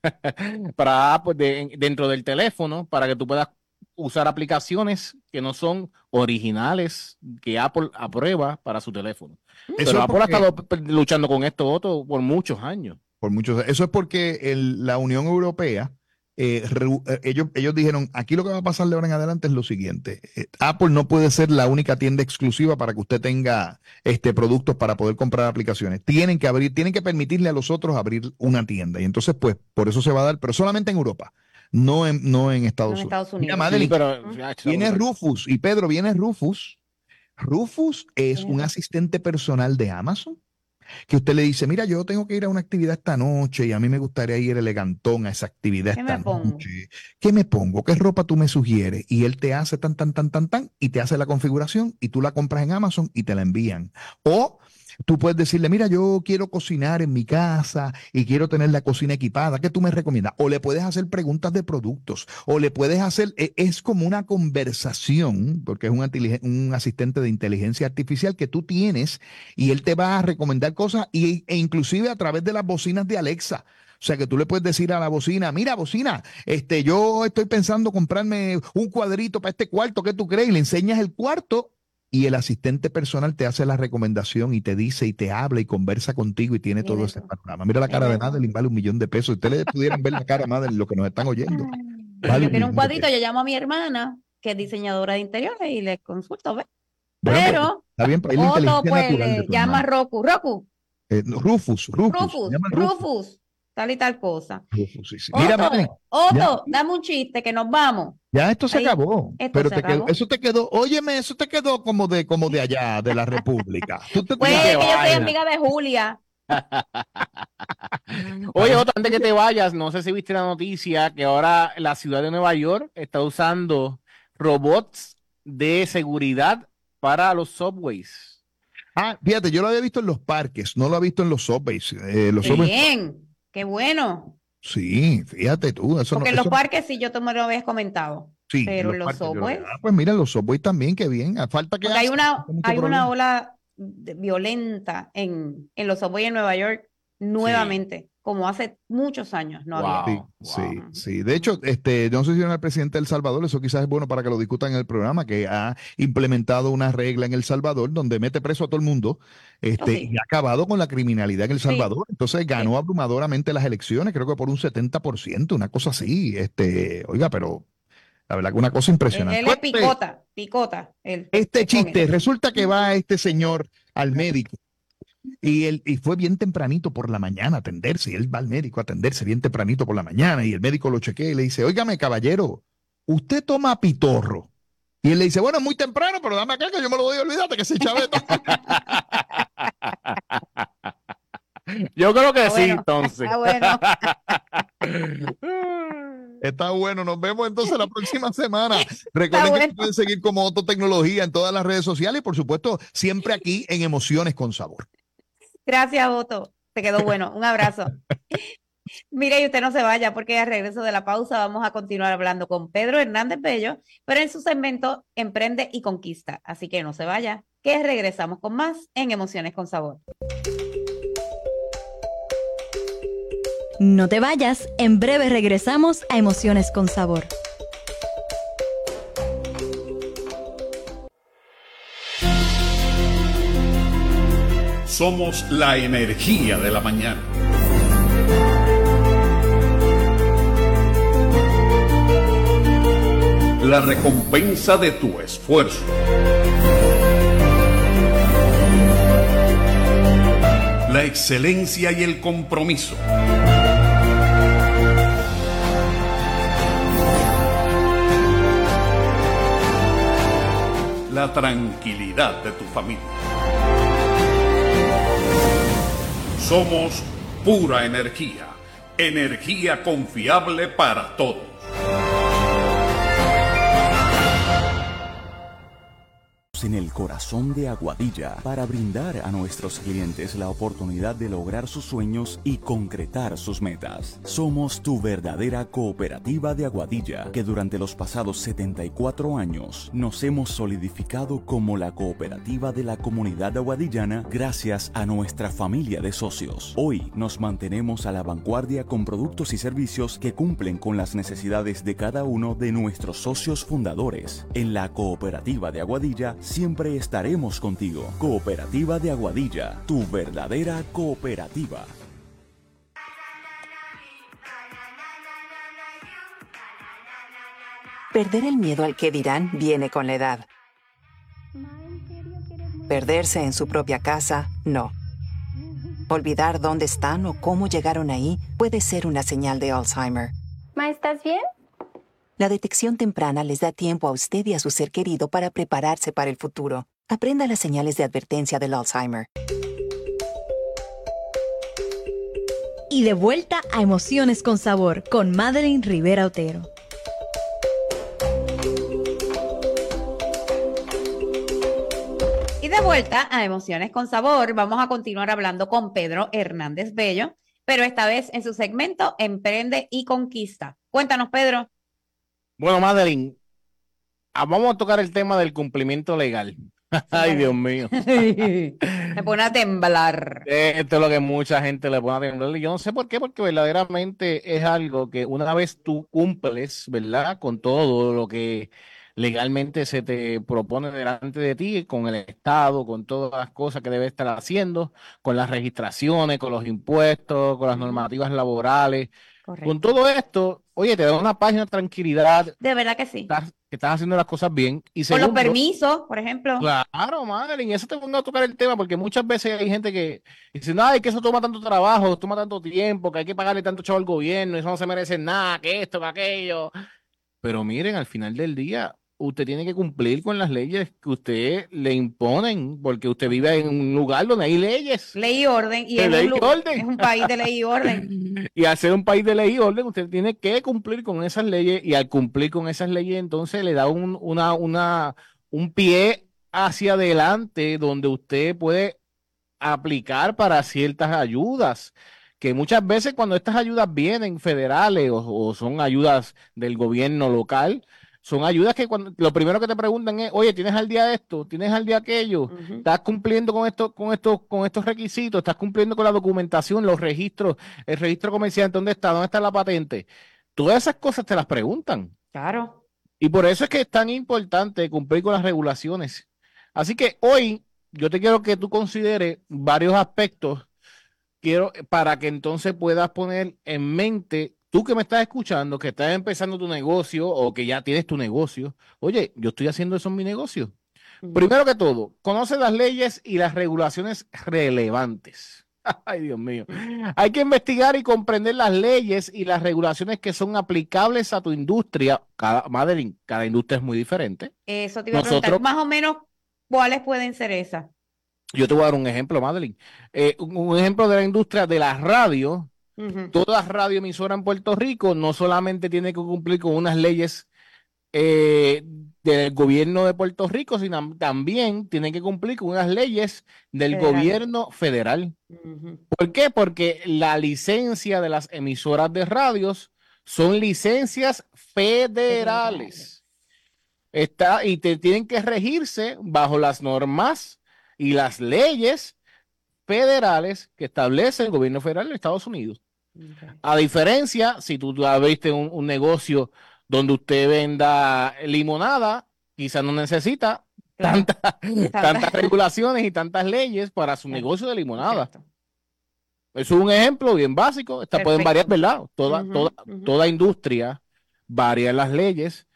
Para pues, de- dentro del teléfono, para que tú puedas usar aplicaciones que no son originales, que Apple aprueba para su teléfono. Eso Pero es Apple ha porque- estado p- luchando con esto otro por muchos años. Por muchos, eso es porque el- la Unión Europea, eh, re- eh, ellos, ellos dijeron, aquí lo que va a pasar de ahora en adelante es lo siguiente, eh, Apple no puede ser la única tienda exclusiva para que usted tenga este, productos para poder comprar aplicaciones. Tienen que abrir, tienen que permitirle a los otros abrir una tienda. Y entonces, pues, por eso se va a dar, pero solamente en Europa, no en, no en Estados No en Unidos. Estados Mira, Unidos. Madeline, Sí, pero ya, está viene brutal. Rufus, y Pedro, viene Rufus. Rufus es Viene un Rufus. asistente personal de Amazon que usted le dice, mira, yo tengo que ir a una actividad esta noche y a mí me gustaría ir elegantón a esa actividad ¿Qué esta me pongo? noche. ¿Qué me pongo? ¿Qué ropa tú me sugieres? Y él te hace tan, tan, tan, tan, tan, y te hace la configuración y tú la compras en Amazon y te la envían. O tú puedes decirle, mira, yo quiero cocinar en mi casa y quiero tener la cocina equipada. ¿Qué tú me recomiendas? O le puedes hacer preguntas de productos, o le puedes hacer, e- es como una conversación, porque es un, inteligen- un asistente de inteligencia artificial que tú tienes y él te va a recomendar cosas y, e inclusive a través de las bocinas de Alexa. O sea que tú le puedes decir a la bocina, mira bocina, este, yo estoy pensando comprarme un cuadrito para este cuarto, ¿qué tú crees? Y le enseñas el cuarto y el asistente personal te hace la recomendación y te dice y te habla y conversa contigo y tiene todo Tiene ese todo. panorama. Mira la cara de Tiene todo. Madeline, vale un millón de pesos. Ustedes pudieran ver la cara, Madeline, lo que nos están oyendo. Vale Yo quiero un millón de cuadrito, pesos. yo llamo a mi hermana, que es diseñadora de interiores, y le consulto, ¿ves? Bueno, pues, Pero está bien, para ir la Otto inteligencia pues natural de le tu llama a hermano. Roku, Roku, Eh, no, Rufus, Rufus, Rufus, se llama Rufus. Rufus, tal y tal cosa. Rufus, sí, sí. Mira, Madeline, Otto, ya. Otto, dame un chiste que nos vamos. ya esto se Ahí, acabó, esto pero se te quedó, acabó. eso te quedó, óyeme, eso te quedó como de, como de allá, de la República. Tú te Pues Ni es que que yo soy vaya. amiga de Julia. Oye, Otto, antes que te vayas, no sé si viste la noticia que ahora la ciudad de Nueva York está usando robots de seguridad para los subways. Ah, fíjate, yo lo había visto en los parques, no lo había visto en los subways. Eh, los subways, Bien, qué bueno. sí, fíjate tú, eso Porque no, en los eso- parques sí yo te me lo habías comentado. sí, pero en los parques yo lo subways. veo. Ah, pues mira, los subways también, qué bien. A falta que Porque hay hacen, una, mucho hay una problema. ola de- violenta en, en los subways en Nueva York nuevamente. como hace muchos años no Wow. había. Sí, Wow. sí, sí. De hecho, este, no sé si era el presidente de El Salvador, eso quizás es bueno para que lo discutan en el programa, que ha implementado una regla en El Salvador donde mete preso a todo el mundo, este, Oh, sí. y ha acabado con la criminalidad en El Sí. Salvador. Entonces ganó Sí. abrumadoramente las elecciones, creo que por un setenta por ciento, una cosa así. Este, oiga, pero la verdad que una cosa Él, impresionante. él es Fuerte. picota, picota. Él, Este es con chiste, eso. resulta que va este señor al médico y, él, y fue bien tempranito por la mañana a atenderse, y él va al médico a atenderse bien tempranito por la mañana, y el médico lo chequea y le dice, óigame, caballero, ¿usted toma pitorro? Y él le dice, bueno, es muy temprano, pero dame acá que yo me lo doy, olvídate que se chaveto. Yo creo que Está sí, bueno, entonces. está bueno. Está bueno, nos vemos entonces la próxima semana. Recuerden bueno. que pueden seguir como Otto Tecnología en todas las redes sociales y por supuesto siempre aquí en Emociones con Sabor. Gracias, Otto. Te quedó bueno. Un abrazo. Mire, y usted no se vaya porque al regreso de la pausa vamos a continuar hablando con Pedro Hernández Bello, pero en su segmento Emprende y Conquista. Así que no se vaya, que regresamos con más en Emociones con Sabor. No te vayas, en breve regresamos a Emociones con Sabor. Somos la energía de la mañana. La recompensa de tu esfuerzo. La excelencia y el compromiso. La tranquilidad de tu familia. Somos pura energía, energía confiable para todos. En el corazón de Aguadilla para brindar a nuestros clientes la oportunidad de lograr sus sueños y concretar sus metas. Somos tu verdadera cooperativa de Aguadilla, que durante los pasados setenta y cuatro años nos hemos solidificado como la cooperativa de la comunidad aguadillana gracias a nuestra familia de socios. Hoy nos mantenemos a la vanguardia con productos y servicios que cumplen con las necesidades de cada uno de nuestros socios fundadores. En la cooperativa de Aguadilla siempre estaremos contigo. Cooperativa de Aguadilla, tu verdadera cooperativa. Perder el miedo al que dirán viene con la edad. Perderse en su propia casa, no. Olvidar dónde están o cómo llegaron ahí puede ser una señal de Alzheimer. Ma, ¿estás bien? La detección temprana les da tiempo a usted y a su ser querido para prepararse para el futuro. Aprenda las señales de advertencia del Alzheimer. Y de vuelta a Emociones con Sabor con Madeline Rivera Otero. Y de vuelta a Emociones con Sabor, vamos a continuar hablando con Pedro Hernández Bello, pero esta vez en su segmento Emprende y Conquista. Cuéntanos, Pedro. Bueno, Madeline, ah, vamos a tocar el tema del cumplimiento legal. Ay, Dios mío. Me pone a temblar. Esto es lo que mucha gente le pone a temblar. Y yo no sé por qué, porque verdaderamente es algo que una vez tú cumples, ¿verdad? Con todo lo que legalmente se te propone delante de ti, con el Estado, con todas las cosas que debes estar haciendo, con las registraciones, con los impuestos, con las normativas laborales. Correcto. Con todo esto, oye, te da una paz y una tranquilidad. De verdad que sí. Estás, que estás haciendo las cosas bien. Y Con los segundo, permisos, por ejemplo. claro, Madeline, eso te pongo a tocar el tema, porque muchas veces hay gente que dice, no, es que eso toma tanto trabajo, toma tanto tiempo, que hay que pagarle tanto chavo al gobierno, eso no se merece nada, que esto, que aquello. Pero miren, al final del día, usted tiene que cumplir con las leyes que usted le imponen, porque usted vive en un lugar donde hay leyes. Ley y orden. Y De es, ley un, y orden. es un país de ley y orden. Y al ser un país de ley y orden, usted tiene que cumplir con esas leyes, y al cumplir con esas leyes, entonces le da un, una, una, un pie hacia adelante donde usted puede aplicar para ciertas ayudas, que muchas veces cuando estas ayudas vienen federales o, o son ayudas del gobierno local, son ayudas que cuando lo primero que te preguntan es, oye, ¿tienes al día esto? ¿Tienes al día aquello? Ujú. ¿Estás cumpliendo con esto, con estos, con estos requisitos? ¿Estás cumpliendo con la documentación, los registros, el registro comerciante? ¿Dónde está? ¿Dónde está la patente? Todas esas cosas te las preguntan. Claro. Y por eso es que es tan importante cumplir con las regulaciones. Así que hoy yo te quiero que tú consideres varios aspectos, quiero para que entonces puedas poner en mente, tú que me estás escuchando, que estás empezando tu negocio o que ya tienes tu negocio, oye, yo estoy haciendo eso en mi negocio. Ujú. Primero que todo, conoce las leyes y las regulaciones relevantes. Ay, Dios mío. Hay que investigar y comprender las leyes y las regulaciones que son aplicables a tu industria. Cada, Madeline, cada industria es muy diferente. Eso te iba a Nosotros- preguntar. Más o menos, ¿cuáles pueden ser esas? Yo te voy a dar un ejemplo, Madeline. Eh, un, un ejemplo de la industria de la radio. Ujú. Toda radioemisora en Puerto Rico no solamente tiene que cumplir con unas leyes eh, del gobierno de Puerto Rico, sino también tiene que cumplir con unas leyes del Federal. gobierno federal. Ujú. ¿Por qué? Porque la licencia de las emisoras de radios son licencias federales. Está, y te tienen que regirse bajo las normas y las leyes federales que establece el gobierno federal de Estados Unidos. Ok. A diferencia, si tú abriste un, un negocio donde usted venda limonada, quizás no necesita Claro. tanta- tantas regulaciones y tantas leyes para su Claro. negocio de limonada. Correcto. Eso es un ejemplo bien básico. Estas pueden variar, Perfecto. ¿verdad? Toda, Ujú, toda, ujú. toda industria varía las leyes,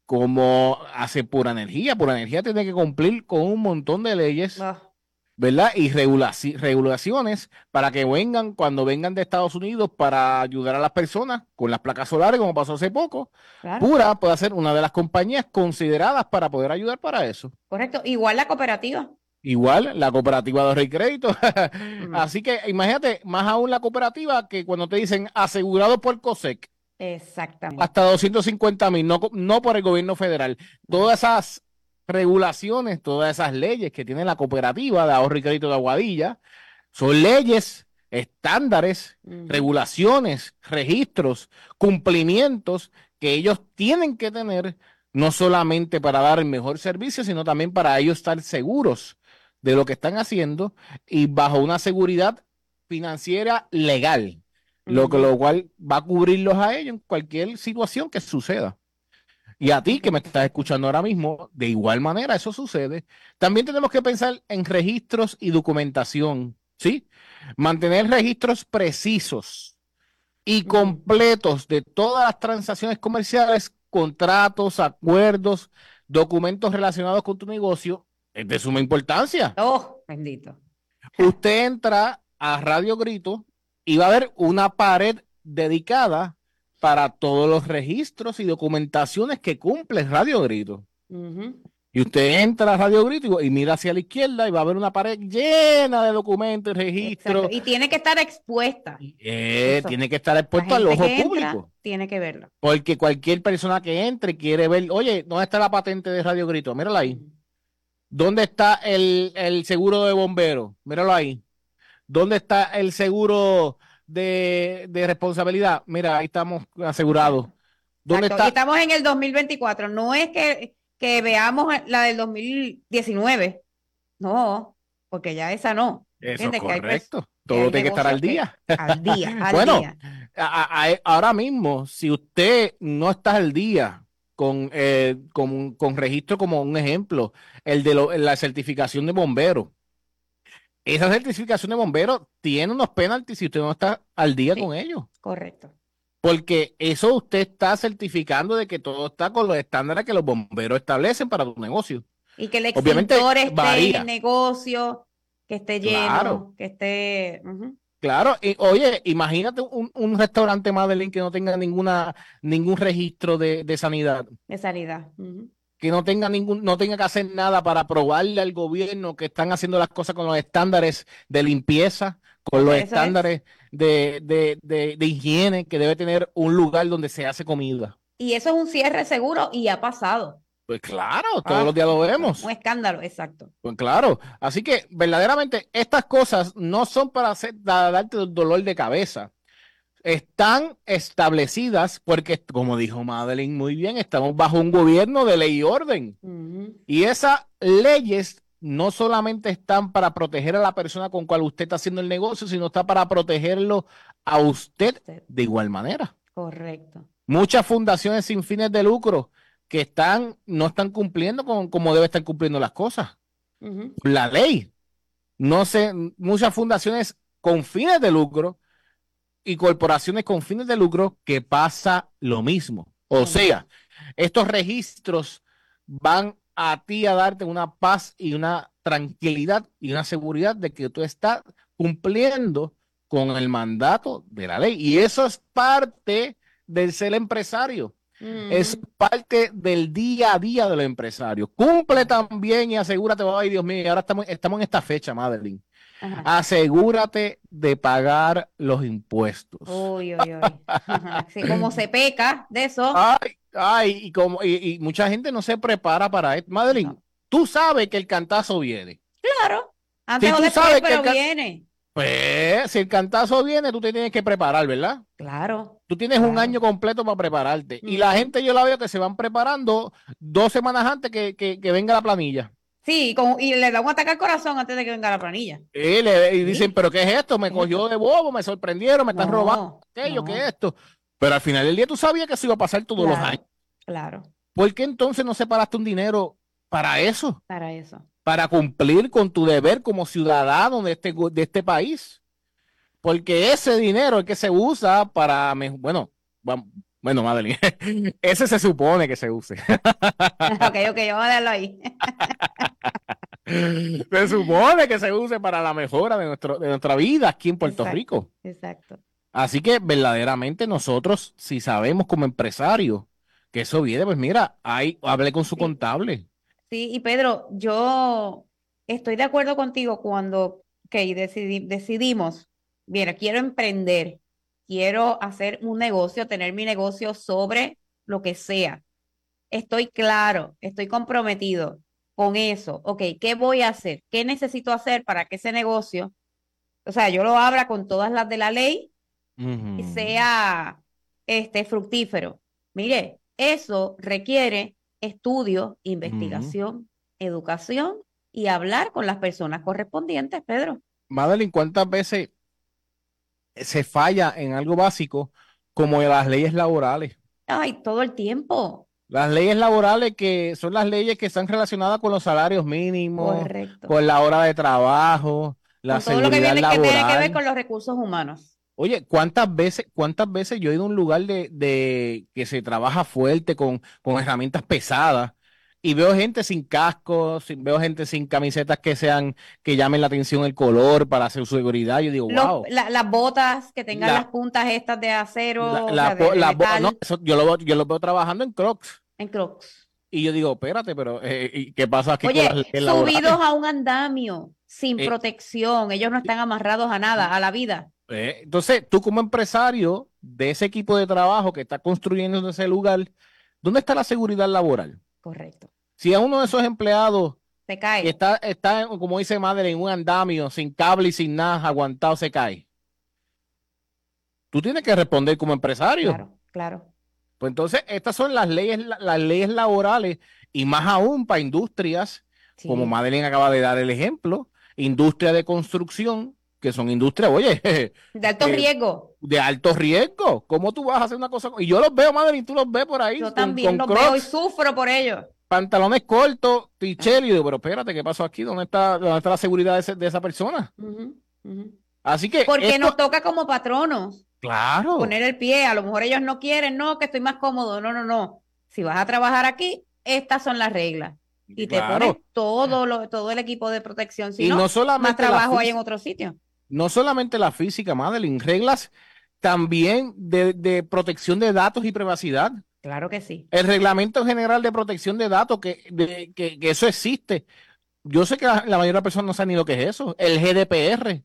como hace Pura Energía. Pura Energía tiene que cumplir con un montón de leyes, Ah, ¿verdad? Y regulaci- regulaciones para que vengan, cuando vengan de Estados Unidos, para ayudar a las personas con las placas solares, como pasó hace poco. claro. Pura puede ser una de las compañías consideradas para poder ayudar para eso. Correcto. Igual la cooperativa. Igual la cooperativa de ahorro y crédito. Mm. Así que imagínate, más aún la cooperativa, que cuando te dicen asegurado por COSEC, Exactamente. hasta doscientos cincuenta mil, no, co- no por el gobierno federal. Todas esas regulaciones, todas esas leyes que tiene la cooperativa de ahorro y crédito de Aguadilla, son leyes, estándares, Ujú. regulaciones, registros, cumplimientos que ellos tienen que tener, no solamente para dar el mejor servicio, sino también para ellos estar seguros de lo que están haciendo y bajo una seguridad financiera legal, lo, que, Ujú. lo cual va a cubrirlos a ellos en cualquier situación que suceda. Y a ti que me estás escuchando ahora mismo, de igual manera eso sucede. También tenemos que pensar en registros y documentación, ¿sí? Mantener registros precisos y Ujú. completos de todas las transacciones comerciales, contratos, acuerdos, documentos relacionados con tu negocio, es de suma importancia. Oh, bendito. Usted entra a Radio Grito y va a ver una pared dedicada para todos los registros y documentaciones que cumple Radio Grito. Ujú. Y usted entra a Radio Grito y, y mira hacia la izquierda y va a ver una pared llena de documentos y registros. Exacto. Y tiene que estar expuesta. Eh, Eso. tiene que estar La expuesto al gente ojo que entra público. tiene que verlo. Porque cualquier persona que entre quiere ver, oye, ¿dónde está la patente de Radio Grito? Mírala ahí. Ujú. ¿Dónde está el, el seguro de bombero? Míralo ahí. ¿Dónde está el seguro de, de responsabilidad? Mira, ahí estamos asegurados. ¿Dónde Exacto. Y está? estamos en el dos mil veinticuatro. No es que, que veamos la del dos mil diecinueve. No, porque ya esa no. Eso es ¿Entiendes? Que hay pers- correcto. que Todo hay tiene que estar al negocios día. Al día, al Bueno, día. a- a- ahora mismo, si usted no está al día con, eh, con, con registro, como un ejemplo, el de lo- la certificación de bomberos. Esa certificación de bomberos tiene unos penaltis si usted no está al día Sí. con ellos. Correcto. Porque eso usted está certificando de que todo está con los estándares que los bomberos establecen para tu negocio. Y que el Obviamente, extintor esté varía. en negocio, que esté lleno, Claro. que esté... ujú. Claro, y oye, imagínate un, un restaurante, Madeline, que no tenga ninguna, ningún registro de, de sanidad, De sanidad. Ujú. que no tenga ningún, no tenga que hacer nada para probarle al gobierno que están haciendo las cosas con los estándares de limpieza, con los Eso es. estándares de, de, de, de higiene que debe tener un lugar donde se hace comida. Y eso es un cierre seguro y ha pasado. Pues claro, todos Ah, los días lo vemos. Un escándalo, exacto. Pues claro, así que verdaderamente estas cosas no son para, hacer, para darte dolor de cabeza. están establecidas porque, como dijo Madeline muy bien, estamos bajo un gobierno de ley y orden. Ujú. Y esas leyes no solamente están para proteger a la persona con cual usted está haciendo el negocio, sino está para protegerlo a usted Usted. de igual manera. Correcto. Muchas fundaciones sin fines de lucro que están, no están cumpliendo con como debe estar cumpliendo las cosas. Ujú. La ley. No sé, muchas fundaciones con fines de lucro y corporaciones con fines de lucro que pasa lo mismo. O Ujú. sea, estos registros van a ti a darte una paz y una tranquilidad y una seguridad de que tú estás cumpliendo con el mandato de la ley. Y eso es parte del ser empresario. Es Ujú. parte del día a día de los empresarios. Cumple también y asegúrate, ay Dios mío, y ahora estamos, estamos en esta fecha, Madeline. Ajá. Asegúrate de pagar los impuestos. Uy, uy, uy. Ajá. Así como se peca de eso. Ay, ay, y como y, y mucha gente no se prepara para esto. Madeline, No. tú sabes que el cantazo viene. Claro. Antes Si o tú después, sabes que pero el can- viene. Pues, si el cantazo viene, tú te tienes que preparar, ¿verdad? Claro. Tú tienes un Claro. año completo para prepararte. Y la Ujú. gente yo la veo que se van preparando dos semanas antes que, que, que venga la planilla. Sí, con- y le da un ataque al corazón antes de que venga la planilla. Y, le- y Sí. dicen, pero ¿qué es esto? Me ¿Qué es cogió esto? de bobo, me sorprendieron, me están robando No, aquello, ¿qué no. es esto? Pero al final del día tú sabías que eso iba a pasar todos los años. Claro, claro, ¿Por qué entonces no separaste un dinero para eso? para eso. Para cumplir con tu deber como ciudadano de este, gu- de este país. Porque ese dinero es que se usa para, me- bueno, vam- bueno, Madeline, ese se supone que se use. Ok, ok, vamos a darlo ahí. Se supone que se use para la mejora de, nuestro, de nuestra vida aquí en Puerto Exacto, Rico. exacto. Así que verdaderamente nosotros, si sabemos como empresarios que eso viene, pues mira, ahí hablé con su Sí. contable. Sí, y Pedro, yo estoy de acuerdo contigo cuando okay, decidi- decidimos, mira, quiero emprender, quiero hacer un negocio, tener mi negocio sobre lo que sea. Estoy claro, estoy comprometido con eso. Ok, ¿qué voy a hacer? ¿Qué necesito hacer para que ese negocio, o sea, yo lo abra con todas las de la ley y Ujú. sea este, fructífero? Mire, eso requiere estudio, investigación, educación y hablar con las personas correspondientes, Pedro. Madeline, ¿cuántas veces se falla en algo básico como en las leyes laborales? Ay, todo el tiempo. Las leyes laborales que son las leyes que están relacionadas con los salarios mínimos, Correcto. con la hora de trabajo, la Con todo lo que seguridad viene que tiene que ver laboral. con los recursos humanos. Oye, ¿cuántas veces, cuántas veces yo he ido a un lugar de, de que se trabaja fuerte con, con herramientas pesadas y veo gente sin cascos, sin- veo gente sin camisetas que sean, que llamen la atención el color para hacer su seguridad? Yo digo, Los- wow. la- las botas que tengan La- las puntas estas de acero, La, o la, sea, de, po- de la bo- metal no, eso yo lo veo, yo lo veo trabajando en Crocs. en Crocs. Y yo digo, espérate, pero eh, ¿y ¿qué pasa aquí con Oye, las leyes laborales? subidos a un andamio, sin Eh, protección. Ellos no están amarrados a nada, a la vida. Eh, entonces, tú como empresario de ese equipo de trabajo que está construyendo ese lugar, ¿dónde está la seguridad laboral? Correcto. Si a uno de esos empleados Se que cae. está, está en- como dice madre, en un andamio, sin cable y sin nada, aguantado, se cae, tú tienes que responder como empresario. Claro, claro. Pues entonces, estas son las leyes, la- las leyes laborales, y más aún para industrias, Sí. como Madeline acaba de dar el ejemplo, industria de construcción, que son industrias, oye, De alto eh, riesgo. de alto riesgo. ¿Cómo tú vas a hacer una cosa? Y yo los veo, Madeline, tú los ves por ahí, Yo con, también con los veo y Crocs, sufro por ellos. pantalones cortos, t-shirt, y yo digo, pero espérate, ¿qué pasó aquí? ¿Dónde está, dónde está la seguridad de, ese- de esa persona? Ujú, ujú. Así que Porque esto- nos toca como patronos claro, poner el pie. A lo mejor ellos no quieren, no, que estoy más cómodo. No, no, no. Si vas a trabajar aquí, estas son las reglas. Y te claro. pones todo, lo, todo el equipo de protección. Si Y no, no solamente más trabajo la hay física- en otro sitio. no solamente la física, Madeline, reglas también de, de protección de datos y privacidad. Claro que sí. El Reglamento General de Protección de Datos, que, de- que, que eso existe. Yo sé que la, la mayoría de las personas no saben ni lo que es eso. El G D P R.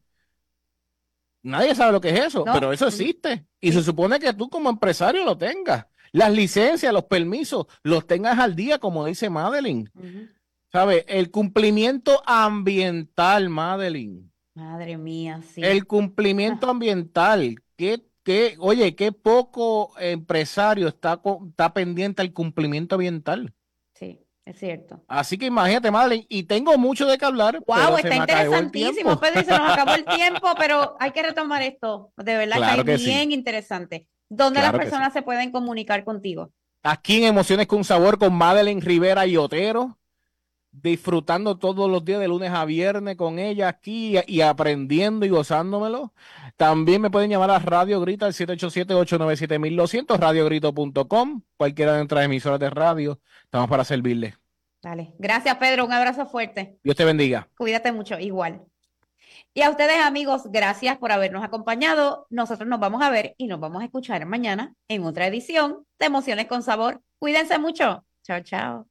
Nadie sabe lo que es eso, No. pero eso existe. Y se supone que tú como empresario lo tengas. Las licencias, los permisos, los tengas al día, como dice Madeline. Ujú. ¿Sabe? El cumplimiento ambiental, Madeline. Madre mía, sí. El cumplimiento ambiental. ¿Qué, qué que, oye, qué poco empresario está, co- está pendiente al cumplimiento ambiental. Sí, es cierto. Así que imagínate, Madeleine, y tengo mucho de qué hablar. Wow, pero se está me acabó el interesantísimo, tiempo. Pedro, y se nos acabó el tiempo, pero hay que retomar esto. De verdad Claro que que es sí. bien interesante. ¿Dónde Claro las que personas se pueden comunicar contigo? Aquí en Emociones con Sabor con Madeleine Rivera y Otero, disfrutando todos los días de lunes a viernes con ella aquí y, y aprendiendo y gozándomelo. También me pueden llamar a Radio Grito al siete ocho siete, ocho nueve siete, dos cero cero, radio grito punto com, cualquiera de nuestras emisoras de radio. Estamos para servirles. Dale. Gracias, Pedro. Un abrazo fuerte. Dios te bendiga. Cuídate mucho, igual. Y a ustedes, amigos, gracias por habernos acompañado. Nosotros nos vamos a ver y nos vamos a escuchar mañana en otra edición de Emociones con Sabor. Cuídense mucho. Chao, chao.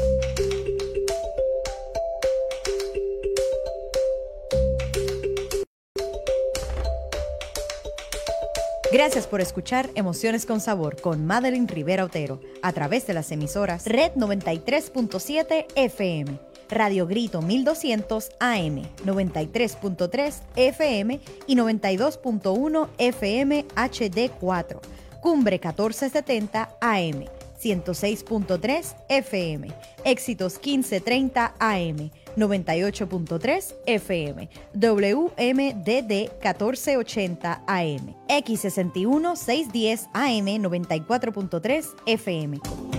Gracias por escuchar Emociones con Sabor con Madeleine Rivera Otero a través de las emisoras Red noventa y tres punto siete F M, Radio Grito mil doscientos A M, noventa y tres punto tres F M y noventa y dos punto uno F M H D cuatro, Cumbre catorce setenta A M, ciento seis punto tres F M, Éxitos quince treinta A M, noventa y ocho punto tres F M, W M D D catorce ochenta A M, X sesenta y uno seiscientos diez A M, noventa y cuatro punto tres F M.